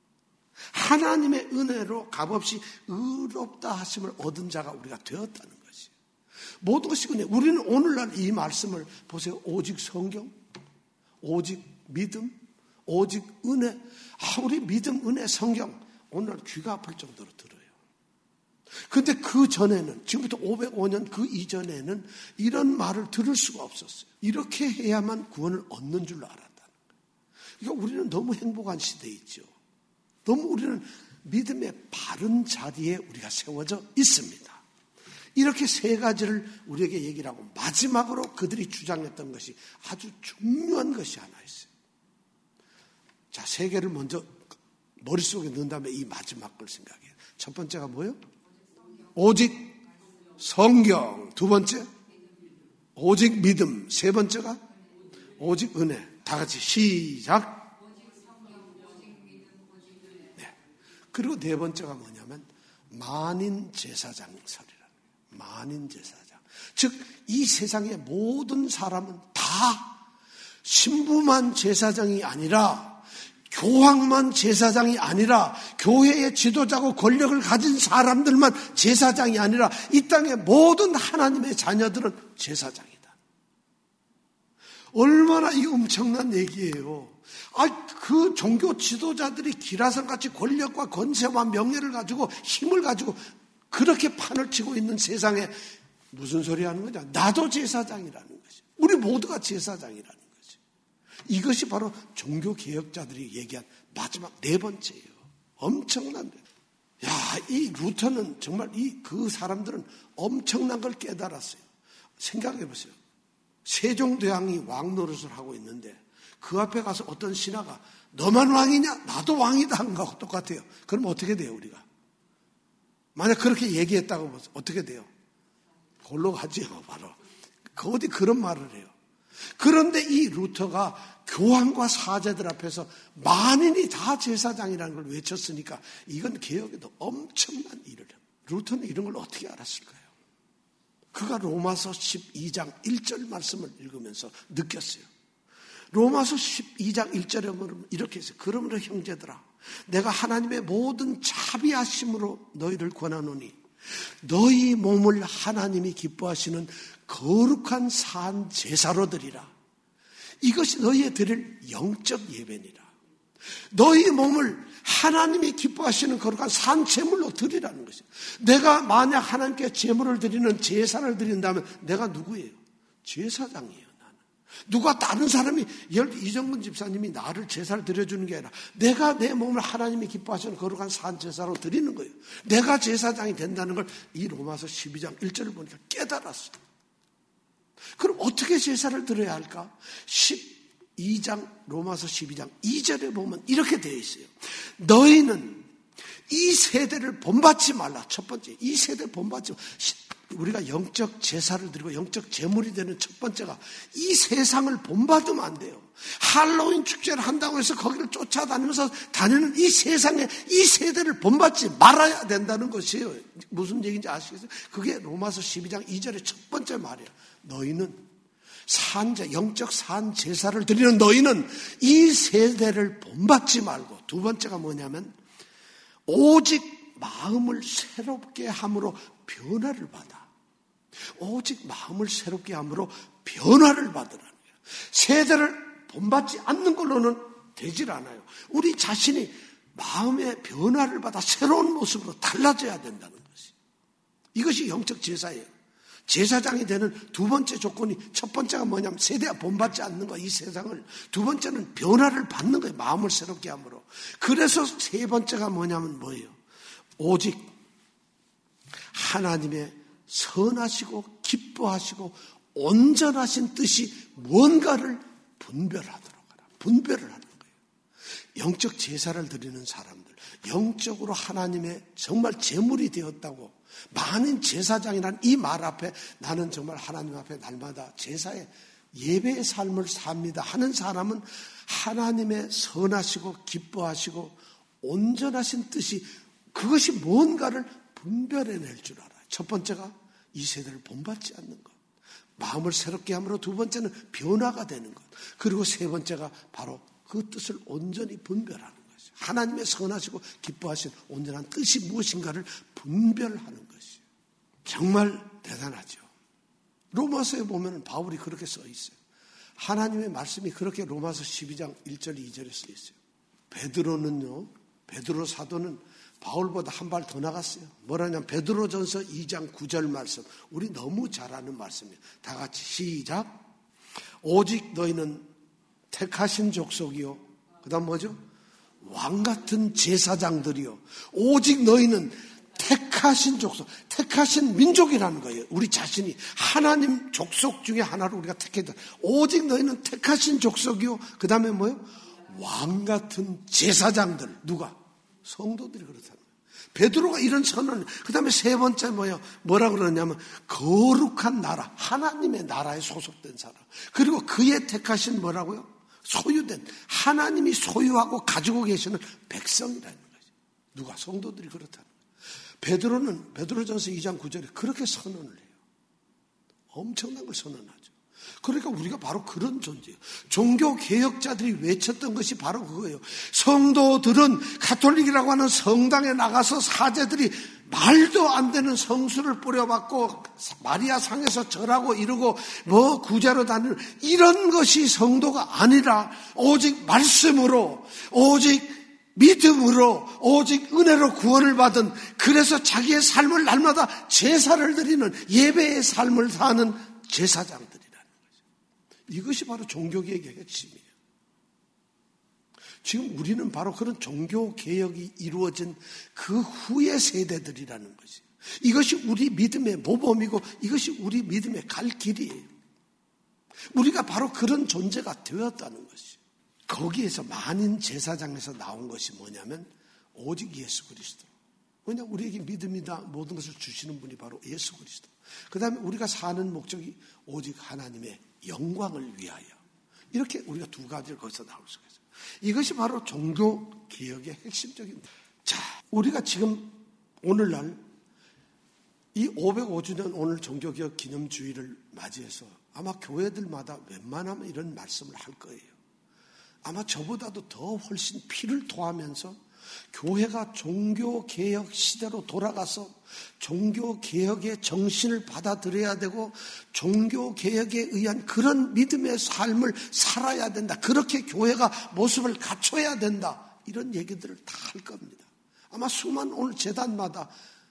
하나님의 은혜로 값없이 의롭다 하심을 얻은 자가 우리가 되었다는 것이. 모든 것이 은혜. 우리는 오늘날 이 말씀을 보세요. 오직 성경, 오직 믿음, 오직 은혜. 우리 믿음, 은혜, 성경 오늘 귀가 아플 정도로 들어요. 근데 그 전에는, 지금부터 505년 그 이전에는 이런 말을 들을 수가 없었어요. 이렇게 해야만 구원을 얻는 줄로 알았다는 거예요. 그러니까 우리는 너무 행복한 시대에 있죠. 너무 우리는 믿음의 바른 자리에 우리가 세워져 있습니다. 이렇게 세 가지를 우리에게 얘기를 하고 마지막으로 그들이 주장했던 것이 아주 중요한 것이 하나 있어요. 자, 세 개를 먼저 머릿속에 넣은 다음에 이 마지막 걸 생각해요. 첫 번째가 뭐예요? 오직 성경. 두 번째 오직 믿음. 세 번째가 오직 은혜. 다 같이 시작. 네. 그리고 네 번째가 뭐냐면 만인 제사장 설이라는 거예요. 만인 제사장. 즉 이 세상의 모든 사람은 다 신부만 제사장이 아니라, 교황만 제사장이 아니라, 교회의 지도자고 권력을 가진 사람들만 제사장이 아니라 이 땅의 모든 하나님의 자녀들은 제사장이다. 얼마나 이 엄청난 얘기예요. 그 종교 지도자들이 기라성같이 권력과 권세와 명예를 가지고 힘을 가지고 그렇게 판을 치고 있는 세상에 무슨 소리 하는 거냐? 나도 제사장이라는 거지. 우리 모두가 제사장이라는 거지. 이것이 바로 종교개혁자들이 얘기한 마지막 네 번째예요. 엄청난. 이 루터는 정말 그 사람들은 엄청난 걸 깨달았어요. 생각해 보세요. 세종대왕이 왕 노릇을 하고 있는데 그 앞에 가서 어떤 신하가 너만 왕이냐? 나도 왕이다 한 거하고 똑같아요. 그럼 어떻게 돼요, 우리가? 만약 그렇게 얘기했다고 어떻게 돼요? 골로 가지요, 바로. 어디 그런 말을 해요. 그런데 이 루터가 교황과 사제들 앞에서 만인이 다 제사장이라는 걸 외쳤으니까 이건 개혁에도 엄청난 일을 해요. 루터는 이런 걸 어떻게 알았을까요? 그가 로마서 12장 1절 말씀을 읽으면서 느꼈어요. 로마서 12장 1절에 이렇게 했어요. 그러므로 형제들아, 내가 하나님의 모든 자비하심으로 너희를 권하노니 너희 몸을 하나님이 기뻐하시는 거룩한 산 제사로 드리라. 이것이 너희의 드릴 영적 예배니라. 너희 몸을 하나님이 기뻐하시는 거룩한 산 제물로 드리라는 것이에요. 내가 만약 하나님께 제물을 드리는 제사를 드린다면 내가 누구예요? 제사장이에요. 누가 다른 사람이, 이정근 집사님이 나를 제사를 드려주는 게 아니라 내가 내 몸을 하나님이 기뻐하시는 거룩한 산 제사로 드리는 거예요. 내가 제사장이 된다는 걸 이 로마서 12장 1절을 보니까 깨달았어요. 그럼 어떻게 제사를 드려야 할까? 로마서 12장 2절에 보면 이렇게 되어 있어요. 너희는 이 세대를 본받지 말라. 첫 번째, 이 세대를 본받지 말라. 우리가 영적 제사를 드리고 영적 제물이 되는 첫 번째가 이 세상을 본받으면 안 돼요. 할로윈 축제를 한다고 해서 거기를 쫓아다니면서 다니는 이 세상에 이 세대를 본받지 말아야 된다는 것이에요. 무슨 얘기인지 아시겠어요? 그게 로마서 12장 2절의 첫 번째 말이에요. 너희는 영적 산 제사를 드리는 너희는 이 세대를 본받지 말고, 두 번째가 뭐냐면 오직 마음을 새롭게 함으로 변화를 받아. 오직 마음을 새롭게 함으로 변화를 받으라는 거예요. 세대를 본받지 않는 걸로는 되질 않아요. 우리 자신이 마음의 변화를 받아 새로운 모습으로 달라져야 된다는 것이. 이것이 영적 제사예요. 제사장이 되는 두 번째 조건이, 첫 번째가 뭐냐면 세대가 본받지 않는 거, 이 세상을. 두 번째는 변화를 받는 거예요. 마음을 새롭게 함으로. 그래서 세 번째가 뭐냐면 뭐예요? 오직 하나님의 선하시고 기뻐하시고 온전하신 뜻이 뭔가를 분별을 하는 거예요. 영적 제사를 드리는 사람들, 영적으로 하나님의 정말 제물이 되었다고, 많은 제사장이라는 이 말 앞에 나는 정말 하나님 앞에 날마다 제사의 예배의 삶을 삽니다 하는 사람은 하나님의 선하시고 기뻐하시고 온전하신 뜻이, 그것이 뭔가를 분별해낼 줄 알아요. 첫 번째가 이 세대를 본받지 않는 것, 마음을 새롭게 함으로 두 번째는 변화가 되는 것, 그리고 세 번째가 바로 그 뜻을 온전히 분별하는 것이에요. 하나님의 선하시고 기뻐하신 온전한 뜻이 무엇인가를 분별하는 것이에요. 정말 대단하죠. 로마서에 보면 바울이 그렇게 써 있어요. 하나님의 말씀이 그렇게 로마서 12장 1절 2절에 써 있어요. 베드로 사도는 바울보다 한 발 더 나갔어요. 뭐라냐면 베드로전서 2장 9절 말씀. 우리 너무 잘 아는 말씀이에요. 다 같이 시작. 오직 너희는 택하신 족속이요. 그 다음 뭐죠? 왕같은 제사장들이요. 오직 너희는 택하신 족속, 택하신 민족이라는 거예요. 우리 자신이 하나님 족속 중에 하나로 우리가 택했다. 오직 너희는 택하신 족속이요. 그 다음에 뭐예요? 왕같은 제사장들. 누가? 성도들이 그렇다는 거예요. 베드로가 이런 선언을. 그 다음에 세 번째 뭐라고 그러냐면 거룩한 나라, 하나님의 나라에 소속된 사람. 그리고 그의 택하신 뭐라고요? 소유된, 하나님이 소유하고 가지고 계시는 백성이라는 거죠. 누가? 성도들이 그렇다는 거예요. 베드로전서 2장 9절에 그렇게 선언을 해요. 엄청난 걸 선언하죠. 그러니까 우리가 바로 그런 존재예요. 종교개혁자들이 외쳤던 것이 바로 그거예요. 성도들은 가톨릭이라고 하는 성당에 나가서 사제들이 말도 안 되는 성수를 뿌려받고 마리아 상에서 절하고 이러고 뭐 구제로 다니는 이런 것이 성도가 아니라 오직 말씀으로, 오직 믿음으로, 오직 은혜로 구원을 받은, 그래서 자기의 삶을 날마다 제사를 드리는, 예배의 삶을 사는 제사장들이라는 거죠. 이것이 바로 종교개혁의 핵심이에요. 지금 우리는 바로 그런 종교개혁이 이루어진 그 후의 세대들이라는 것이에요. 이것이 우리 믿음의 모범이고 이것이 우리 믿음의 갈 길이에요. 우리가 바로 그런 존재가 되었다는 것이에요. 거기에서 만인 제사장에서 나온 것이 뭐냐면 오직 예수 그리스도. 왜냐하면 우리에게 믿음이다 모든 것을 주시는 분이 바로 예수 그리스도. 그 다음에 우리가 사는 목적이 오직 하나님의 영광을 위하여. 이렇게 우리가 두 가지를 거기서 나올 수가 있어요. 이것이 바로 종교개혁의 핵심적인. 자, 우리가 지금 오늘날 이 505주년 오늘 종교개혁 기념주의를 맞이해서 아마 교회들마다 웬만하면 이런 말씀을 할 거예요. 아마 저보다도 더 훨씬 피를 토하면서 교회가 종교개혁 시대로 돌아가서 종교개혁의 정신을 받아들여야 되고 종교개혁에 의한 그런 믿음의 삶을 살아야 된다. 그렇게 교회가 모습을 갖춰야 된다. 이런 얘기들을 다 할 겁니다. 아마 수많은 오늘 재단마다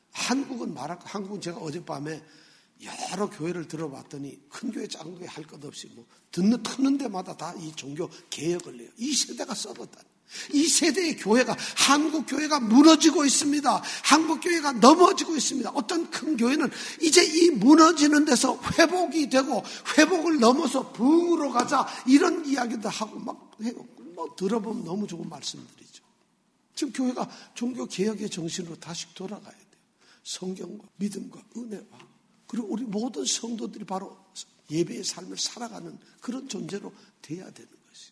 한국은 제가 어젯밤에 여러 교회를 들어봤더니 큰 교회 작은 교회 할 것 없이 뭐 트는 데마다 다 이 종교 개혁을 해요. 이 세대가 썩었다. 이 세대의 교회가, 한국 교회가 무너지고 있습니다. 한국 교회가 넘어지고 있습니다. 어떤 큰 교회는 이제 이 무너지는 데서 회복이 되고 회복을 넘어서 부흥으로 가자 이런 이야기도 하고 막 해요. 뭐 들어보면 너무 좋은 말씀들이죠. 지금 교회가 종교 개혁의 정신으로 다시 돌아가야 돼요. 성경과 믿음과 은혜와 그리고 우리 모든 성도들이 바로 예배의 삶을 살아가는 그런 존재로 돼야 되는 것이에요.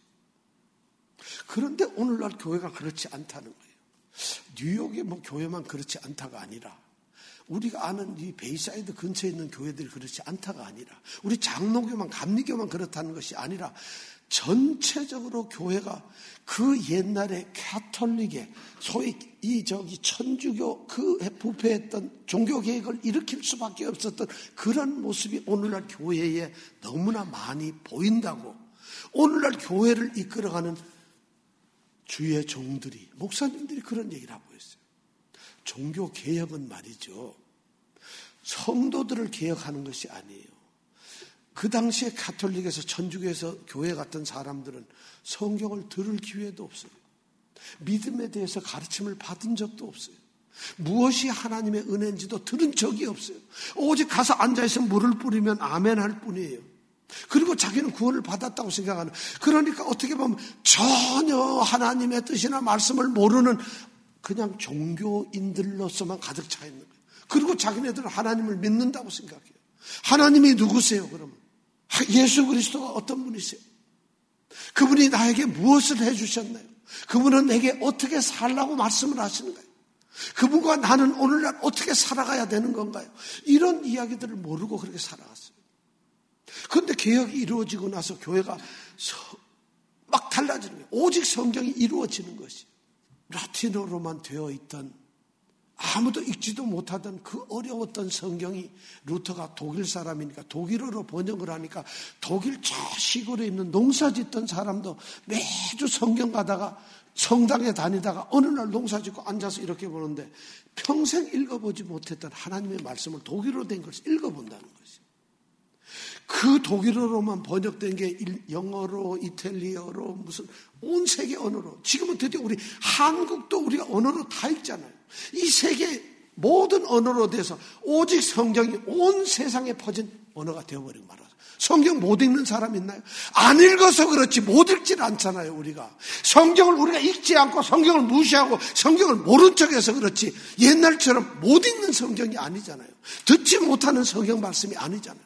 그런데 오늘날 교회가 그렇지 않다는 거예요. 뉴욕의 뭐 교회만 그렇지 않다가 아니라 우리가 아는 이 베이사이드 근처에 있는 교회들이 그렇지 않다가 아니라 우리 장로교만 감리교만 그렇다는 것이 아니라 전체적으로 교회가 그 옛날에 가톨릭의 소위 천주교 그 부패했던 종교개혁을 일으킬 수밖에 없었던 그런 모습이 오늘날 교회에 너무나 많이 보인다고. 오늘날 교회를 이끌어가는 주의 종들이, 목사님들이 그런 얘기를 하고 있어요. 종교개혁은 말이죠, 성도들을 개혁하는 것이 아니에요. 그 당시에 가톨릭에서 천주교에서 교회 갔던 사람들은 성경을 들을 기회도 없어요. 믿음에 대해서 가르침을 받은 적도 없어요. 무엇이 하나님의 은혜인지도 들은 적이 없어요. 오직 가서 앉아있으면 물을 뿌리면 아멘 할 뿐이에요. 그리고 자기는 구원을 받았다고 생각하는. 그러니까 어떻게 보면 전혀 하나님의 뜻이나 말씀을 모르는 그냥 종교인들로서만 가득 차 있는 거예요. 그리고 자기네들은 하나님을 믿는다고 생각해요. 하나님이 누구세요 그러면? 예수 그리스도가 어떤 분이세요? 그분이 나에게 무엇을 해주셨나요? 그분은 내게 어떻게 살라고 말씀을 하시는가요? 그분과 나는 오늘날 어떻게 살아가야 되는 건가요? 이런 이야기들을 모르고 그렇게 살아갔어요. 그런데 개혁이 이루어지고 나서 교회가 막 달라지는 거예요. 오직 성경이 이루어지는 것이. 라틴어로만 되어 있던 아무도 읽지도 못하던 그 어려웠던 성경이 루터가 독일 사람이니까 독일어로 번역을 하니까 독일 저 시골에 있는 농사 짓던 사람도 매주 성경 가다가 성당에 다니다가 어느 날 농사 짓고 앉아서 이렇게 보는데 평생 읽어보지 못했던 하나님의 말씀을 독일어로 된 것을 읽어본다는 것이에요. 그 독일어로만 번역된 게 영어로, 이탈리아로, 무슨 온 세계 언어로. 지금은 드디어 우리 한국도 우리가 언어로 다 읽잖아요. 이 세계 모든 언어로 돼서 오직 성경이 온 세상에 퍼진 언어가 되어버리고 말아요. 성경 못 읽는 사람 있나요? 안 읽어서 그렇지 못 읽질 않잖아요. 우리가 성경을 우리가 읽지 않고 성경을 무시하고 성경을 모른 척해서 그렇지 옛날처럼 못 읽는 성경이 아니잖아요. 듣지 못하는 성경 말씀이 아니잖아요.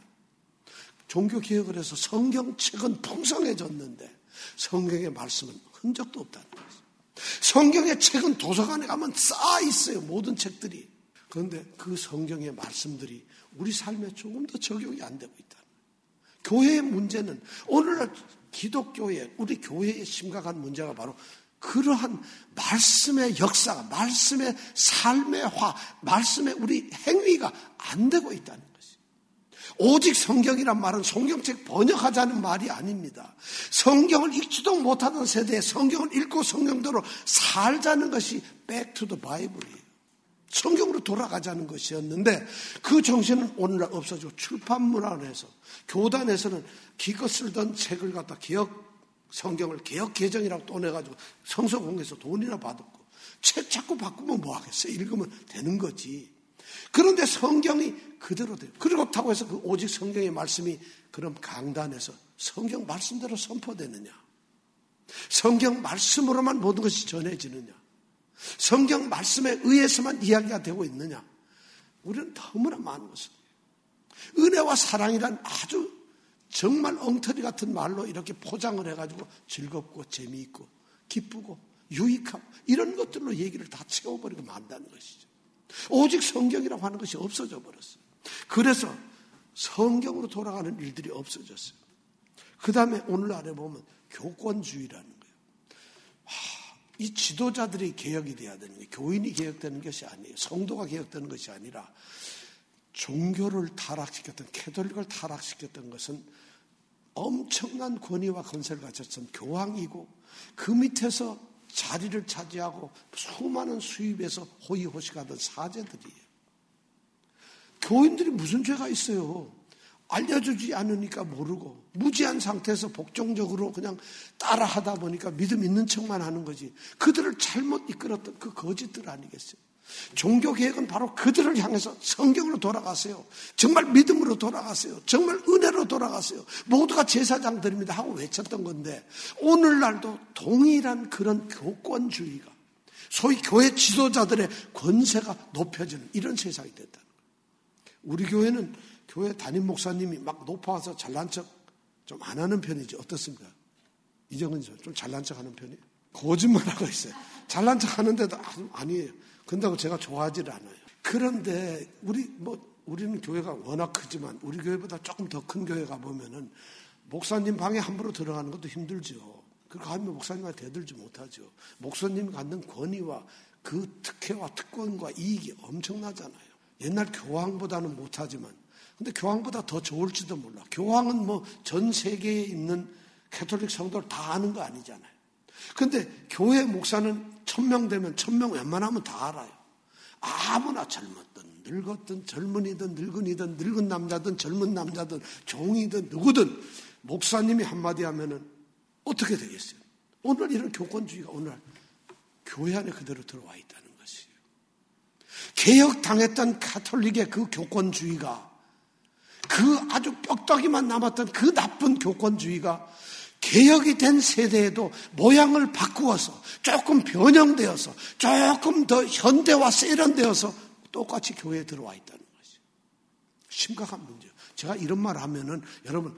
종교개혁을 해서 성경책은 풍성해졌는데 성경의 말씀은 흔적도 없다는 거예요. 성경의 책은 도서관에 가면 쌓아 있어요. 모든 책들이. 그런데 그 성경의 말씀들이 우리 삶에 조금 더 적용이 안 되고 있다. 교회의 문제는 오늘날 기독교의 우리 교회의 심각한 문제가 바로 그러한 말씀의 역사가, 말씀의 삶의 말씀의 우리 행위가 안 되고 있다는 것이. 오직 성경이란 말은 성경책 번역하자는 말이 아닙니다. 성경을 읽지도 못하던 세대에 성경을 읽고 성경대로 살자는 것이 back to the Bible이에요. 성경으로 돌아가자는 것이었는데 그 정신은 오늘날 없어지고 출판문화에서 교단에서는 기껏 쓰던 책을 갖다 성경을 개혁 개정이라고 또 내가지고 성서공회에서 돈이나 받았고 책 자꾸 바꾸면 뭐 하겠어요? 읽으면 되는 거지. 그런데 성경이 그대로 돼요. 그렇다고 해서 그 오직 성경의 말씀이 그럼 강단에서 성경 말씀대로 선포되느냐? 성경 말씀으로만 모든 것이 전해지느냐? 성경 말씀에 의해서만 이야기가 되고 있느냐? 우리는 너무나 많은 것을 은혜와 사랑이란 아주 정말 엉터리 같은 말로 이렇게 포장을 해가지고 즐겁고 재미있고 기쁘고 유익하고 이런 것들로 얘기를 다 채워버리고 만다는 것이죠. 오직 성경이라고 하는 것이 없어져 버렸어요. 그래서 성경으로 돌아가는 일들이 없어졌어요. 그 다음에 오늘날에 보면 교권주의라는 거예요. 이 지도자들이 개혁이 돼야 되는 게 교인이 개혁되는 것이 아니에요. 성도가 개혁되는 것이 아니라 종교를 타락시켰던 캐톨릭을 타락시켰던 것은 엄청난 권위와 건세를 가졌던 교황이고 그 밑에서 자리를 차지하고 수많은 수입에서 호의호식하던 사제들이에요. 교인들이 무슨 죄가 있어요? 알려주지 않으니까 모르고 무지한 상태에서 복종적으로 그냥 따라하다 보니까 믿음 있는 척만 하는 거지. 그들을 잘못 이끌었던 그 거짓들 아니겠어요? 종교개혁은 바로 그들을 향해서 성경으로 돌아가세요. 정말 믿음으로 돌아가세요. 정말 은혜로 돌아가세요. 모두가 제사장들입니다 하고 외쳤던 건데 오늘날도 동일한 그런 교권주의가 소위 교회 지도자들의 권세가 높여지는 이런 세상이 됐다는 거예요. 우리 교회는 교회 담임 목사님이 막 높아서 잘난 척 좀 안 하는 편이지 어떻습니까? 이정은 좀 잘난 척 하는 편이에요? 거짓말하고 있어요. 잘난 척 하는데도 아니에요. 그런다고 제가 좋아하지를 않아요. 그런데 우리는 교회가 워낙 크지만 우리 교회보다 조금 더 큰 교회 가보면은 목사님 방에 함부로 들어가는 것도 힘들죠. 그렇게 하면 목사님한테 대들지 못하죠. 목사님이 갖는 권위와 그 특혜와 특권과 이익이 엄청나잖아요. 옛날 교황보다는 못하지만 근데 교황보다 더 좋을지도 몰라. 교황은 전 세계에 있는 캐톨릭 성도를 다 아는 거 아니잖아요. 그런데 교회 목사는 1000명 되면 1000명 웬만하면 다 알아요. 아무나 젊었든 늙었든 젊은이든 늙은이든 늙은 남자든 젊은 남자든 종이든 누구든 목사님이 한마디 하면은 어떻게 되겠어요? 오늘 이런 교권주의가 오늘 교회 안에 그대로 들어와 있다는 것이에요. 개혁당했던 가톨릭의 그 교권주의가 그 아주 뼈다귀만 남았던 그 나쁜 교권주의가 개혁이 된 세대에도 모양을 바꾸어서 조금 변형되어서 조금 더 현대화 세련되어서 똑같이 교회에 들어와 있다는 것이죠. 심각한 문제예요. 제가 이런 말 하면은 여러분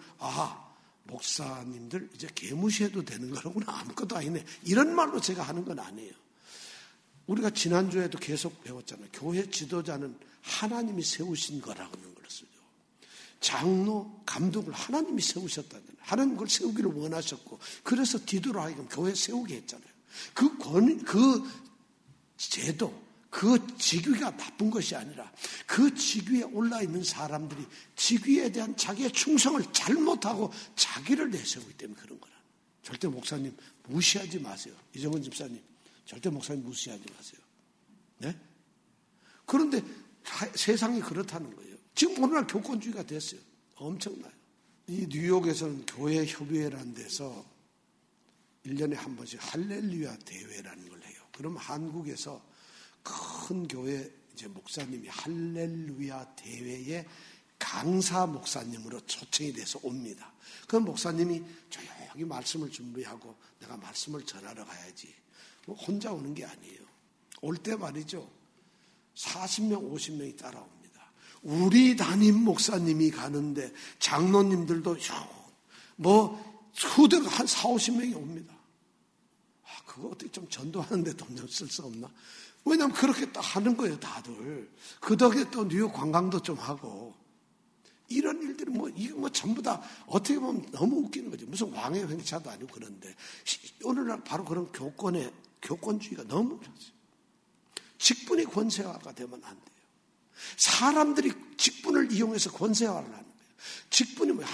목사님들 이제 개무시해도 되는 거라고는 아무것도 아니네. 이런 말로 제가 하는 건 아니에요. 우리가 지난주에도 계속 배웠잖아요. 교회 지도자는 하나님이 세우신 거라는 걸 쓰죠. 장로, 감독을 하나님이 세우셨다는 거예요. 하나님 그걸 세우기를 원하셨고 그래서 뒤돌아하여금 교회 세우게 했잖아요. 그 제도, 그 직위가 나쁜 것이 아니라 그 직위에 올라있는 사람들이 직위에 대한 자기의 충성을 잘못하고 자기를 내세우기 때문에 그런 거라. 절대 목사님 무시하지 마세요. 이정은 집사님 절대 목사님 무시하지 마세요. 네? 그런데 세상이 그렇다는 거예요. 지금 오늘날 교권주의가 됐어요. 엄청나요. 이 뉴욕에서는 교회 협의회라는 데서 1년에 한 번씩 할렐루야 대회라는 걸 해요. 그럼 한국에서 큰 교회 이제 목사님이 할렐루야 대회에 강사 목사님으로 초청이 돼서 옵니다. 그 목사님이 조용히 말씀을 준비하고 내가 말씀을 전하러 가야지. 혼자 오는 게 아니에요. 올 때 말이죠. 40명, 50명이 따라옵니다. 우리 담임 목사님이 가는데 장로님들도 후대가 한 4, 50명이 옵니다. 그거 어떻게 좀 전도하는데 돈 좀 쓸 수 없나? 왜냐면 그렇게 또 하는 거예요, 다들. 그 덕에 또 뉴욕 관광도 좀 하고. 이런 일들이 이거 전부 다 어떻게 보면 너무 웃기는 거죠. 무슨 왕의 횡차도 아니고 그런데. 오늘날 바로 그런 교권주의가 너무 좋죠. 직분이 권세화가 되면 안 돼요. 사람들이 직분을 이용해서 권세화를 하는 거예요. 직분이 뭐예요?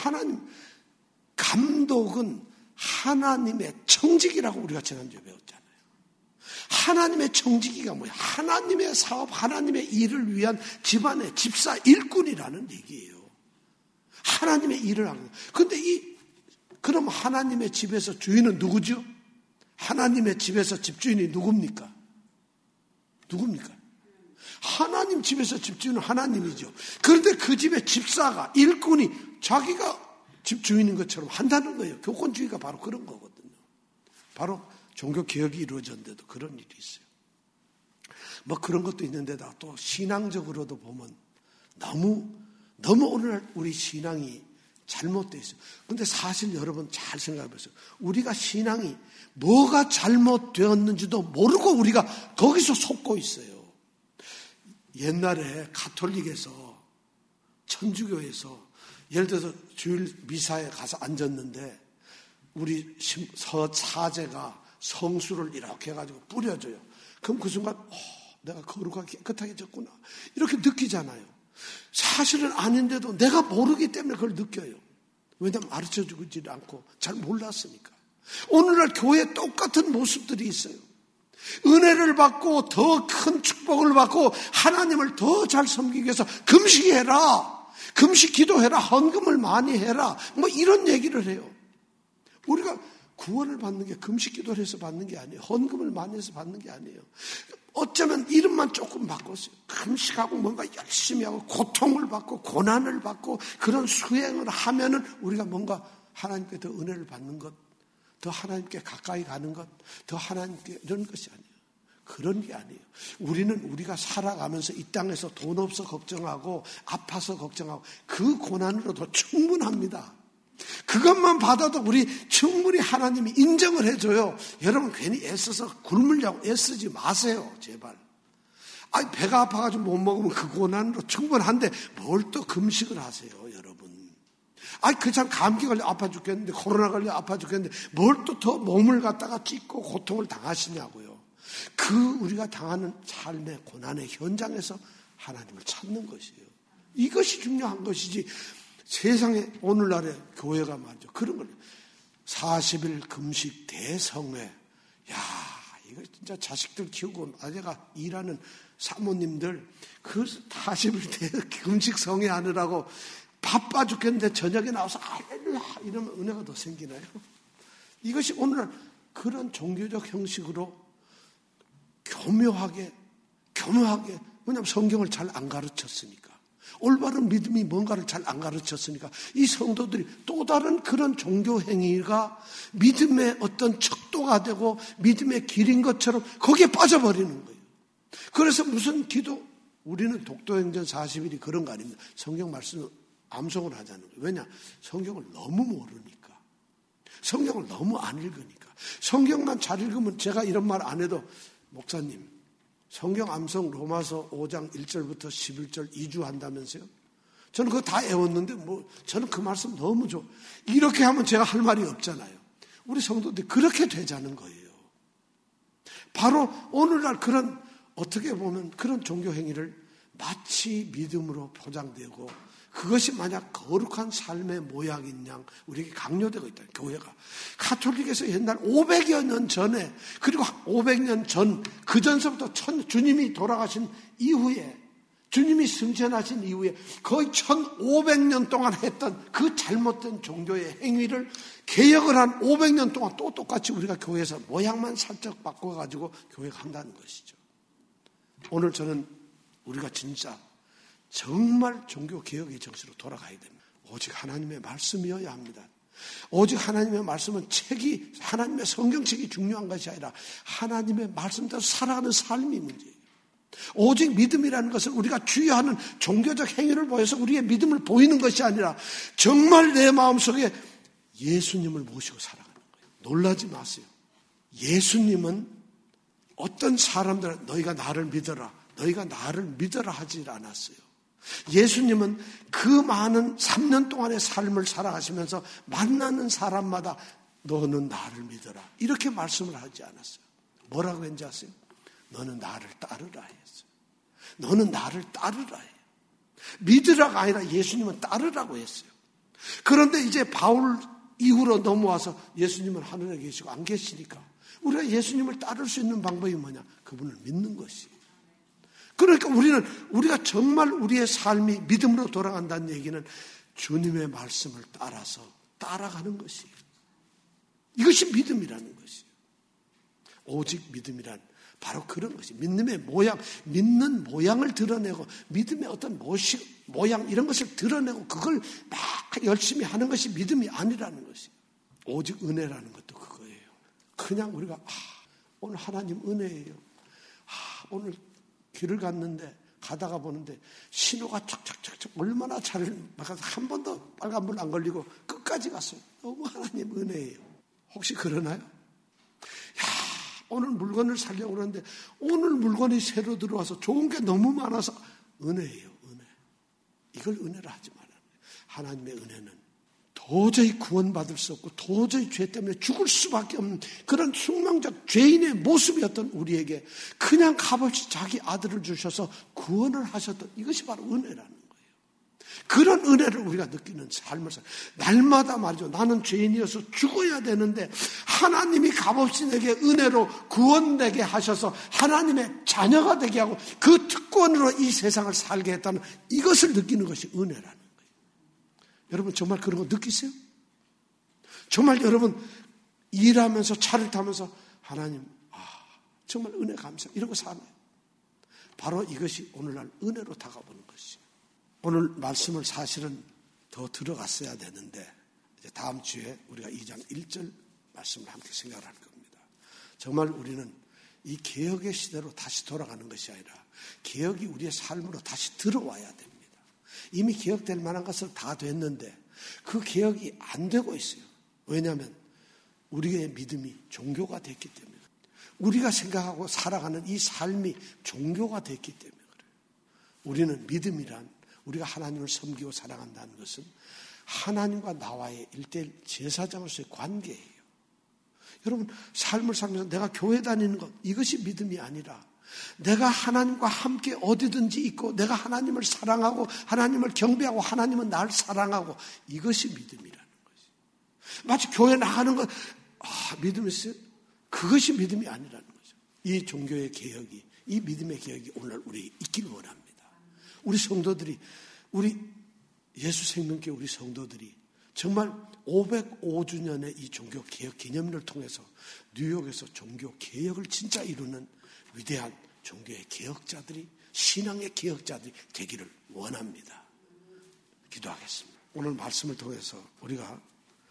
감독은 하나님의 청지기라고 우리가 지난주에 배웠잖아요. 하나님의 청지기가 뭐예요? 하나님의 사업, 하나님의 일을 위한 집안의 집사 일꾼이라는 얘기예요. 하나님의 일을 하는 거예요. 근데 그럼 하나님의 집에서 주인은 누구죠? 하나님의 집에서 집주인이 누굽니까? 하나님 집에서 집주인은 하나님이죠. 그런데 그 집의 집사가, 일꾼이 자기가 집주인인 것처럼 한다는 거예요. 교권주의가 바로 그런 거거든요. 바로 종교개혁이 이루어졌는데도 그런 일이 있어요. 그런 것도 있는데다 또 신앙적으로도 보면 너무 오늘날 우리 신앙이 잘못되어 있어요. 근데 사실 여러분 잘 생각해 보세요. 우리가 신앙이 뭐가 잘못되었는지도 모르고 우리가 거기서 속고 있어요. 옛날에 가톨릭에서, 천주교에서 예를 들어서 주일 미사에 가서 앉았는데 우리 사제가 성수를 이렇게 해가지고 뿌려줘요. 그럼 그 순간 내가 거룩하게 깨끗하게 졌구나 이렇게 느끼잖아요. 사실은 아닌데도 내가 모르기 때문에 그걸 느껴요. 왜냐하면 가르쳐주지 않고 잘 몰랐으니까. 오늘날 교회에 똑같은 모습들이 있어요. 은혜를 받고 더 큰 축복을 받고 하나님을 더 잘 섬기기 위해서 금식해라, 금식 기도해라, 헌금을 많이 해라, 이런 얘기를 해요. 우리가 구원을 받는 게 금식 기도를 해서 받는 게 아니에요. 헌금을 많이 해서 받는 게 아니에요. 어쩌면 이름만 조금 바꿨어요. 금식하고 뭔가 열심히 하고 고통을 받고 고난을 받고 그런 수행을 하면은 우리가 뭔가 하나님께 더 은혜를 받는 것, 더 하나님께 가까이 가는 것, 더 하나님께 이런 것이 아니에요. 그런 게 아니에요. 우리가 살아가면서 이 땅에서 돈 없어 걱정하고 아파서 걱정하고 그 고난으로도 충분합니다. 그것만 받아도 우리 충분히 하나님이 인정을 해줘요. 여러분 괜히 애써서 굶으려고 애쓰지 마세요. 제발. 배가 아파가지고 못 먹으면 그 고난으로 충분한데 뭘 또 금식을 하세요. 여러분. 참 감기 걸려 아파 죽겠는데, 코로나 걸려 아파 죽겠는데 뭘 또 더 몸을 갖다가 찢고 고통을 당하시냐고요. 우리가 당하는 삶의 고난의 현장에서 하나님을 찾는 것이에요. 이것이 중요한 것이지. 세상에 오늘날의 교회가 말이죠. 그런 걸 40일 금식 대성회. 이거 진짜 자식들 키우고 아내가 일하는 사모님들 그 40일 금식 성회하느라고 바빠 죽겠는데 저녁에 나와서 할렐루야 이러면 은혜가 더 생기나요? 이것이 오늘날 그런 종교적 형식으로 교묘하게 왜냐하면 성경을 잘 안 가르쳤으니까. 올바른 믿음이 뭔가를 잘 안 가르쳤으니까 이 성도들이 또 다른 그런 종교 행위가 믿음의 어떤 척도가 되고 믿음의 길인 것처럼 거기에 빠져버리는 거예요. 그래서 무슨 우리는 독도행전 40일이 그런 거 아닙니다. 성경 말씀을 암송을 하자는 거예요. 왜냐? 성경을 너무 모르니까. 성경을 너무 안 읽으니까. 성경만 잘 읽으면 제가 이런 말 안 해도 목사님 성경 암송 로마서 5장 1절부터 11절 2주 한다면서요? 저는 그거 다 외웠는데 저는 그 말씀 너무 좋아. 이렇게 하면 제가 할 말이 없잖아요. 우리 성도들이 그렇게 되자는 거예요. 바로 오늘날 그런 어떻게 보면 그런 종교 행위를 마치 믿음으로 포장되고 그것이 만약 거룩한 삶의 모양인 양 우리에게 강요되고 있다. 교회가. 가톨릭에서 옛날 500여 년 전에 그리고 500년 전 그 전서부터 주님이 돌아가신 이후에 주님이 승천하신 이후에 거의 1500년 동안 했던 그 잘못된 종교의 행위를 개혁을 한 500년 동안 또 똑같이 우리가 교회에서 모양만 살짝 바꿔가지고 교회가 한다는 것이죠. 오늘 저는 우리가 진짜 정말 종교개혁의 정신으로 돌아가야 됩니다. 오직 하나님의 말씀이어야 합니다. 오직 하나님의 말씀은 하나님의 성경책이 중요한 것이 아니라 하나님의 말씀대로 살아가는 삶이 문제예요. 오직 믿음이라는 것은 우리가 주의하는 종교적 행위를 보여서 우리의 믿음을 보이는 것이 아니라 정말 내 마음속에 예수님을 모시고 살아가는 거예요. 놀라지 마세요. 예수님은 어떤 사람들은 너희가 나를 믿어라, 너희가 나를 믿어라 하지 않았어요. 예수님은 그 많은 3년 동안의 삶을 살아가시면서 만나는 사람마다 너는 나를 믿어라 이렇게 말씀을 하지 않았어요. 뭐라고 했는지 아세요? 너는 나를 따르라 했어요. 너는 나를 따르라 해요. 믿으라가 아니라 예수님은 따르라고 했어요. 그런데 이제 바울 이후로 넘어와서 예수님은 하늘에 계시고 안 계시니까 우리가 예수님을 따를 수 있는 방법이 뭐냐? 그분을 믿는 것이에요. 그러니까 우리가 정말 우리의 삶이 믿음으로 돌아간다는 얘기는 주님의 말씀을 따라서 따라가는 것이에요. 이것이 믿음이라는 것이에요. 오직 믿음이란 바로 그런 것이 믿음의 모양, 믿는 모양을 드러내고 믿음의 어떤 모양 이런 것을 드러내고 그걸 막 열심히 하는 것이 믿음이 아니라는 것이에요. 오직 은혜라는 것도 그거예요. 그냥 우리가 오늘 하나님 은혜예요. 오늘 길을 갔는데 가다가 보는데 신호가 착착착착 얼마나 잘 막아서 한 번도 빨간불 안 걸리고 끝까지 갔어요. 너무 하나님 은혜예요. 혹시 그러나요? 오늘 물건을 사려고 그러는데 오늘 물건이 새로 들어와서 좋은 게 너무 많아서 은혜예요. 은혜. 이걸 은혜라 하지 말아요. 하나님의 은혜는 도저히 구원받을 수 없고 도저히 죄 때문에 죽을 수밖에 없는 그런 숙명적 죄인의 모습이었던 우리에게 그냥 값없이 자기 아들을 주셔서 구원을 하셨던 이것이 바로 은혜라는 거예요. 그런 은혜를 우리가 느끼는 삶을 살아요. 날마다 말이죠. 나는 죄인이어서 죽어야 되는데 하나님이 값없이 내게 은혜로 구원되게 하셔서 하나님의 자녀가 되게 하고 그 특권으로 이 세상을 살게 했다는 이것을 느끼는 것이 은혜라는 거예요. 여러분 정말 그런 거 느끼세요? 정말 여러분 일하면서 차를 타면서 하나님 정말 은혜 감사 이런 거 사나요? 바로 이것이 오늘날 은혜로 다가오는 것이에요. 오늘 말씀을 사실은 더 들어갔어야 되는데 이제 다음 주에 우리가 2장 1절 말씀을 함께 생각을 할 겁니다. 정말 우리는 이 개혁의 시대로 다시 돌아가는 것이 아니라 개혁이 우리의 삶으로 다시 들어와야 됩니다. 이미 개혁될 만한 것은 다 됐는데 그 개혁이 안 되고 있어요. 왜냐하면 우리의 믿음이 종교가 됐기 때문에 우리가 생각하고 살아가는 이 삶이 종교가 됐기 때문에 그래요. 우리는 믿음이란 우리가 하나님을 섬기고 사랑한다는 것은 하나님과 나와의 1:1 제사장으로서의 관계예요. 여러분 삶을 살면서 내가 교회 다니는 것 이것이 믿음이 아니라 내가 하나님과 함께 어디든지 있고 내가 하나님을 사랑하고 하나님을 경배하고 하나님은 나를 사랑하고 이것이 믿음이라는 것이에요. 마치 교회 나가는 것 믿음이 있어요? 그것이 믿음이 아니라는 거죠. 이 종교의 개혁이 이 믿음의 개혁이 오늘 우리에게 있기를 원합니다. 우리 성도들이 우리 예수 생명교회 우리 성도들이 정말 505주년의 이 종교 개혁 기념일을 통해서 뉴욕에서 종교 개혁을 진짜 이루는 위대한 종교의 개혁자들이 신앙의 개혁자들이 되기를 원합니다. 기도하겠습니다. 오늘 말씀을 통해서 우리가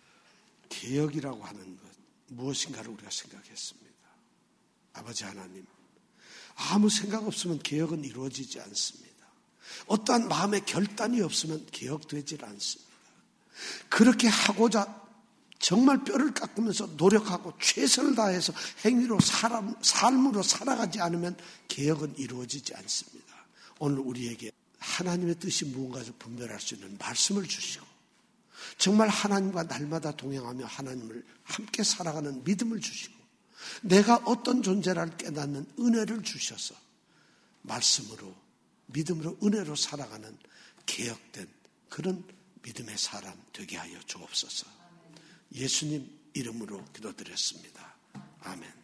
개혁이라고 하는 것 무엇인가를 우리가 생각했습니다. 아버지 하나님 아무 생각 없으면 개혁은 이루어지지 않습니다. 어떠한 마음의 결단이 없으면 개혁되질 않습니다. 그렇게 하고자 정말 뼈를 깎으면서 노력하고 최선을 다해서 행위로 삶으로 살아가지 않으면 개혁은 이루어지지 않습니다. 오늘 우리에게 하나님의 뜻이 무언가를 분별할 수 있는 말씀을 주시고 정말 하나님과 날마다 동행하며 하나님을 함께 살아가는 믿음을 주시고 내가 어떤 존재를 깨닫는 은혜를 주셔서 말씀으로 믿음으로 은혜로 살아가는 개혁된 그런 믿음의 사람 되게 하여 주옵소서. 예수님 이름으로 기도드렸습니다. 아멘.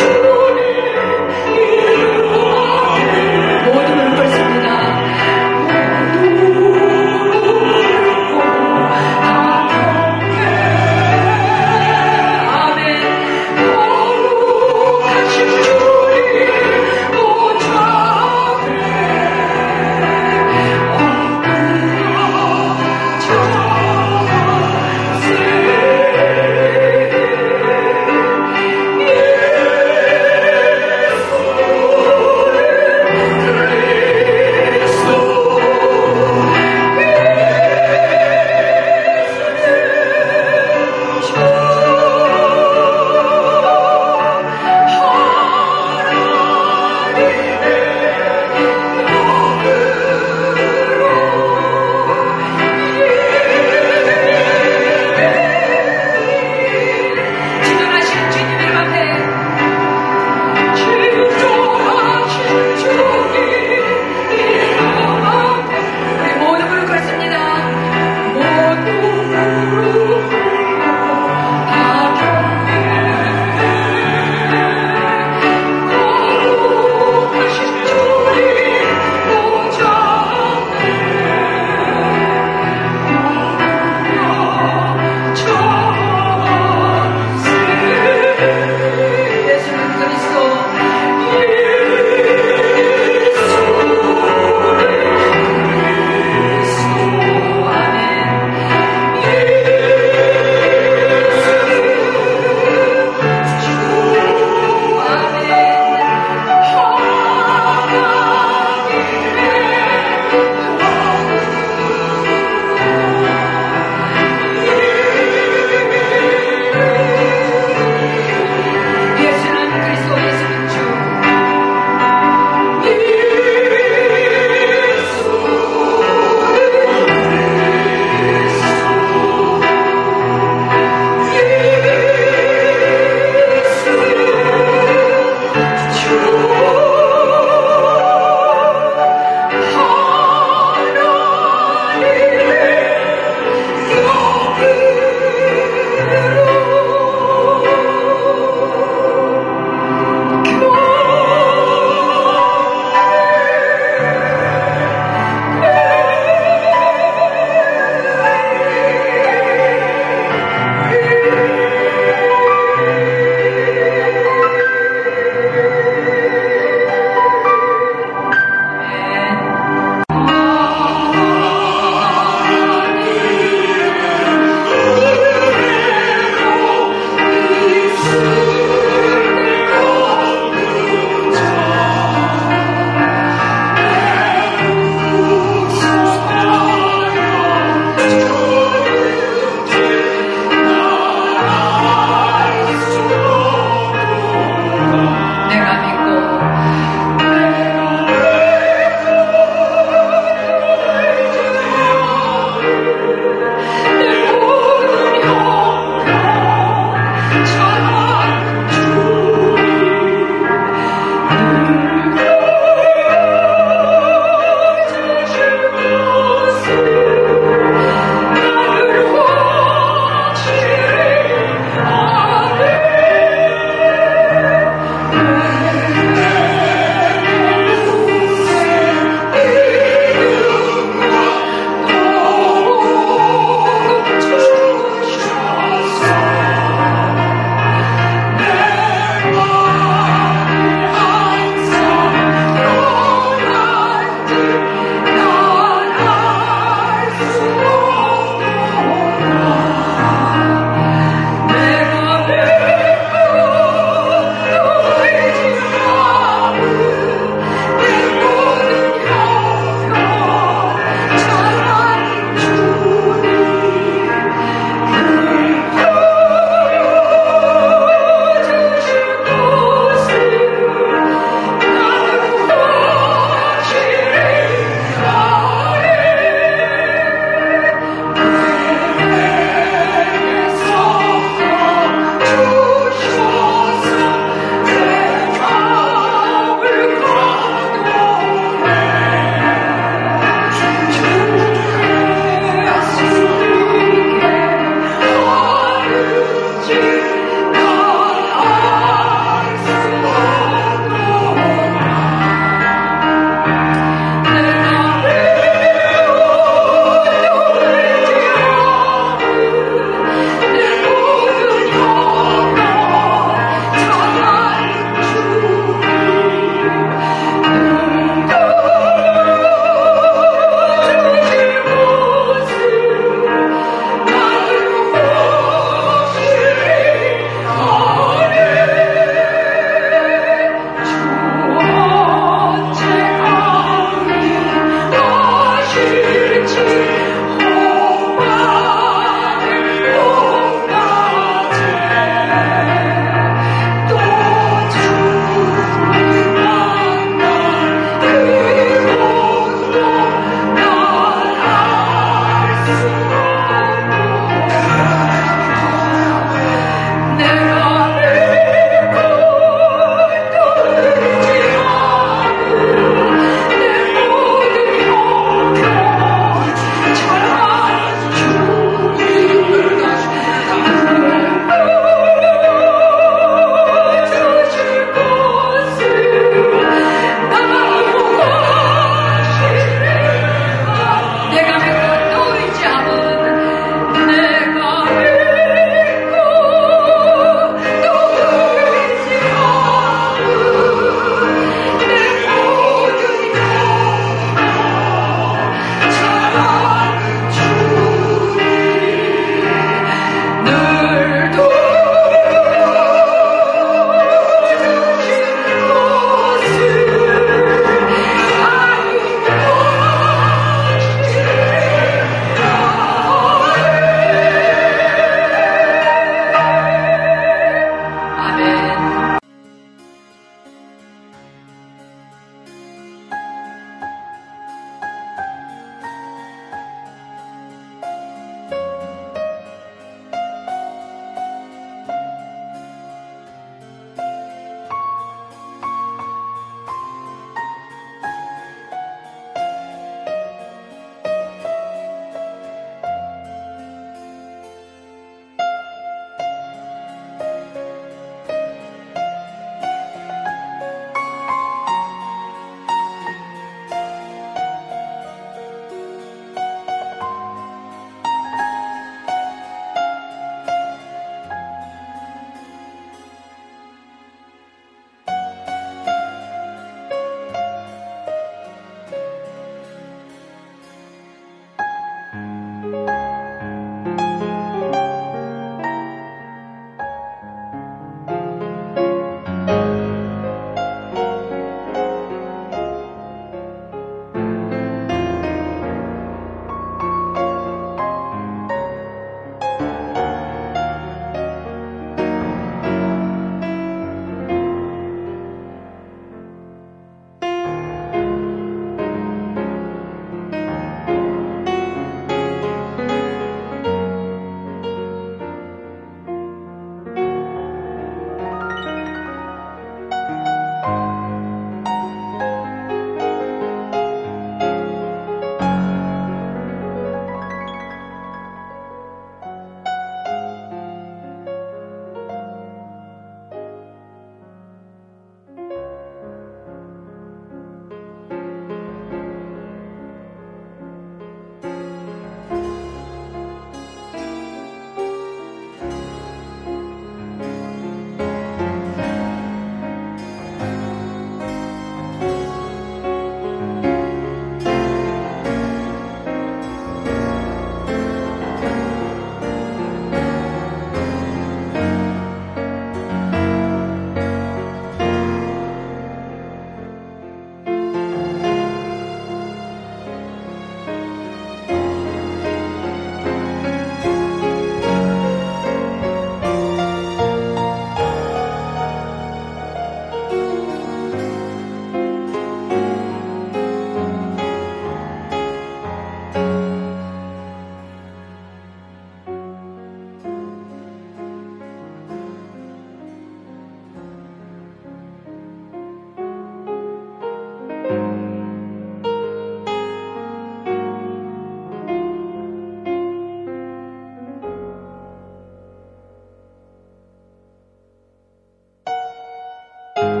주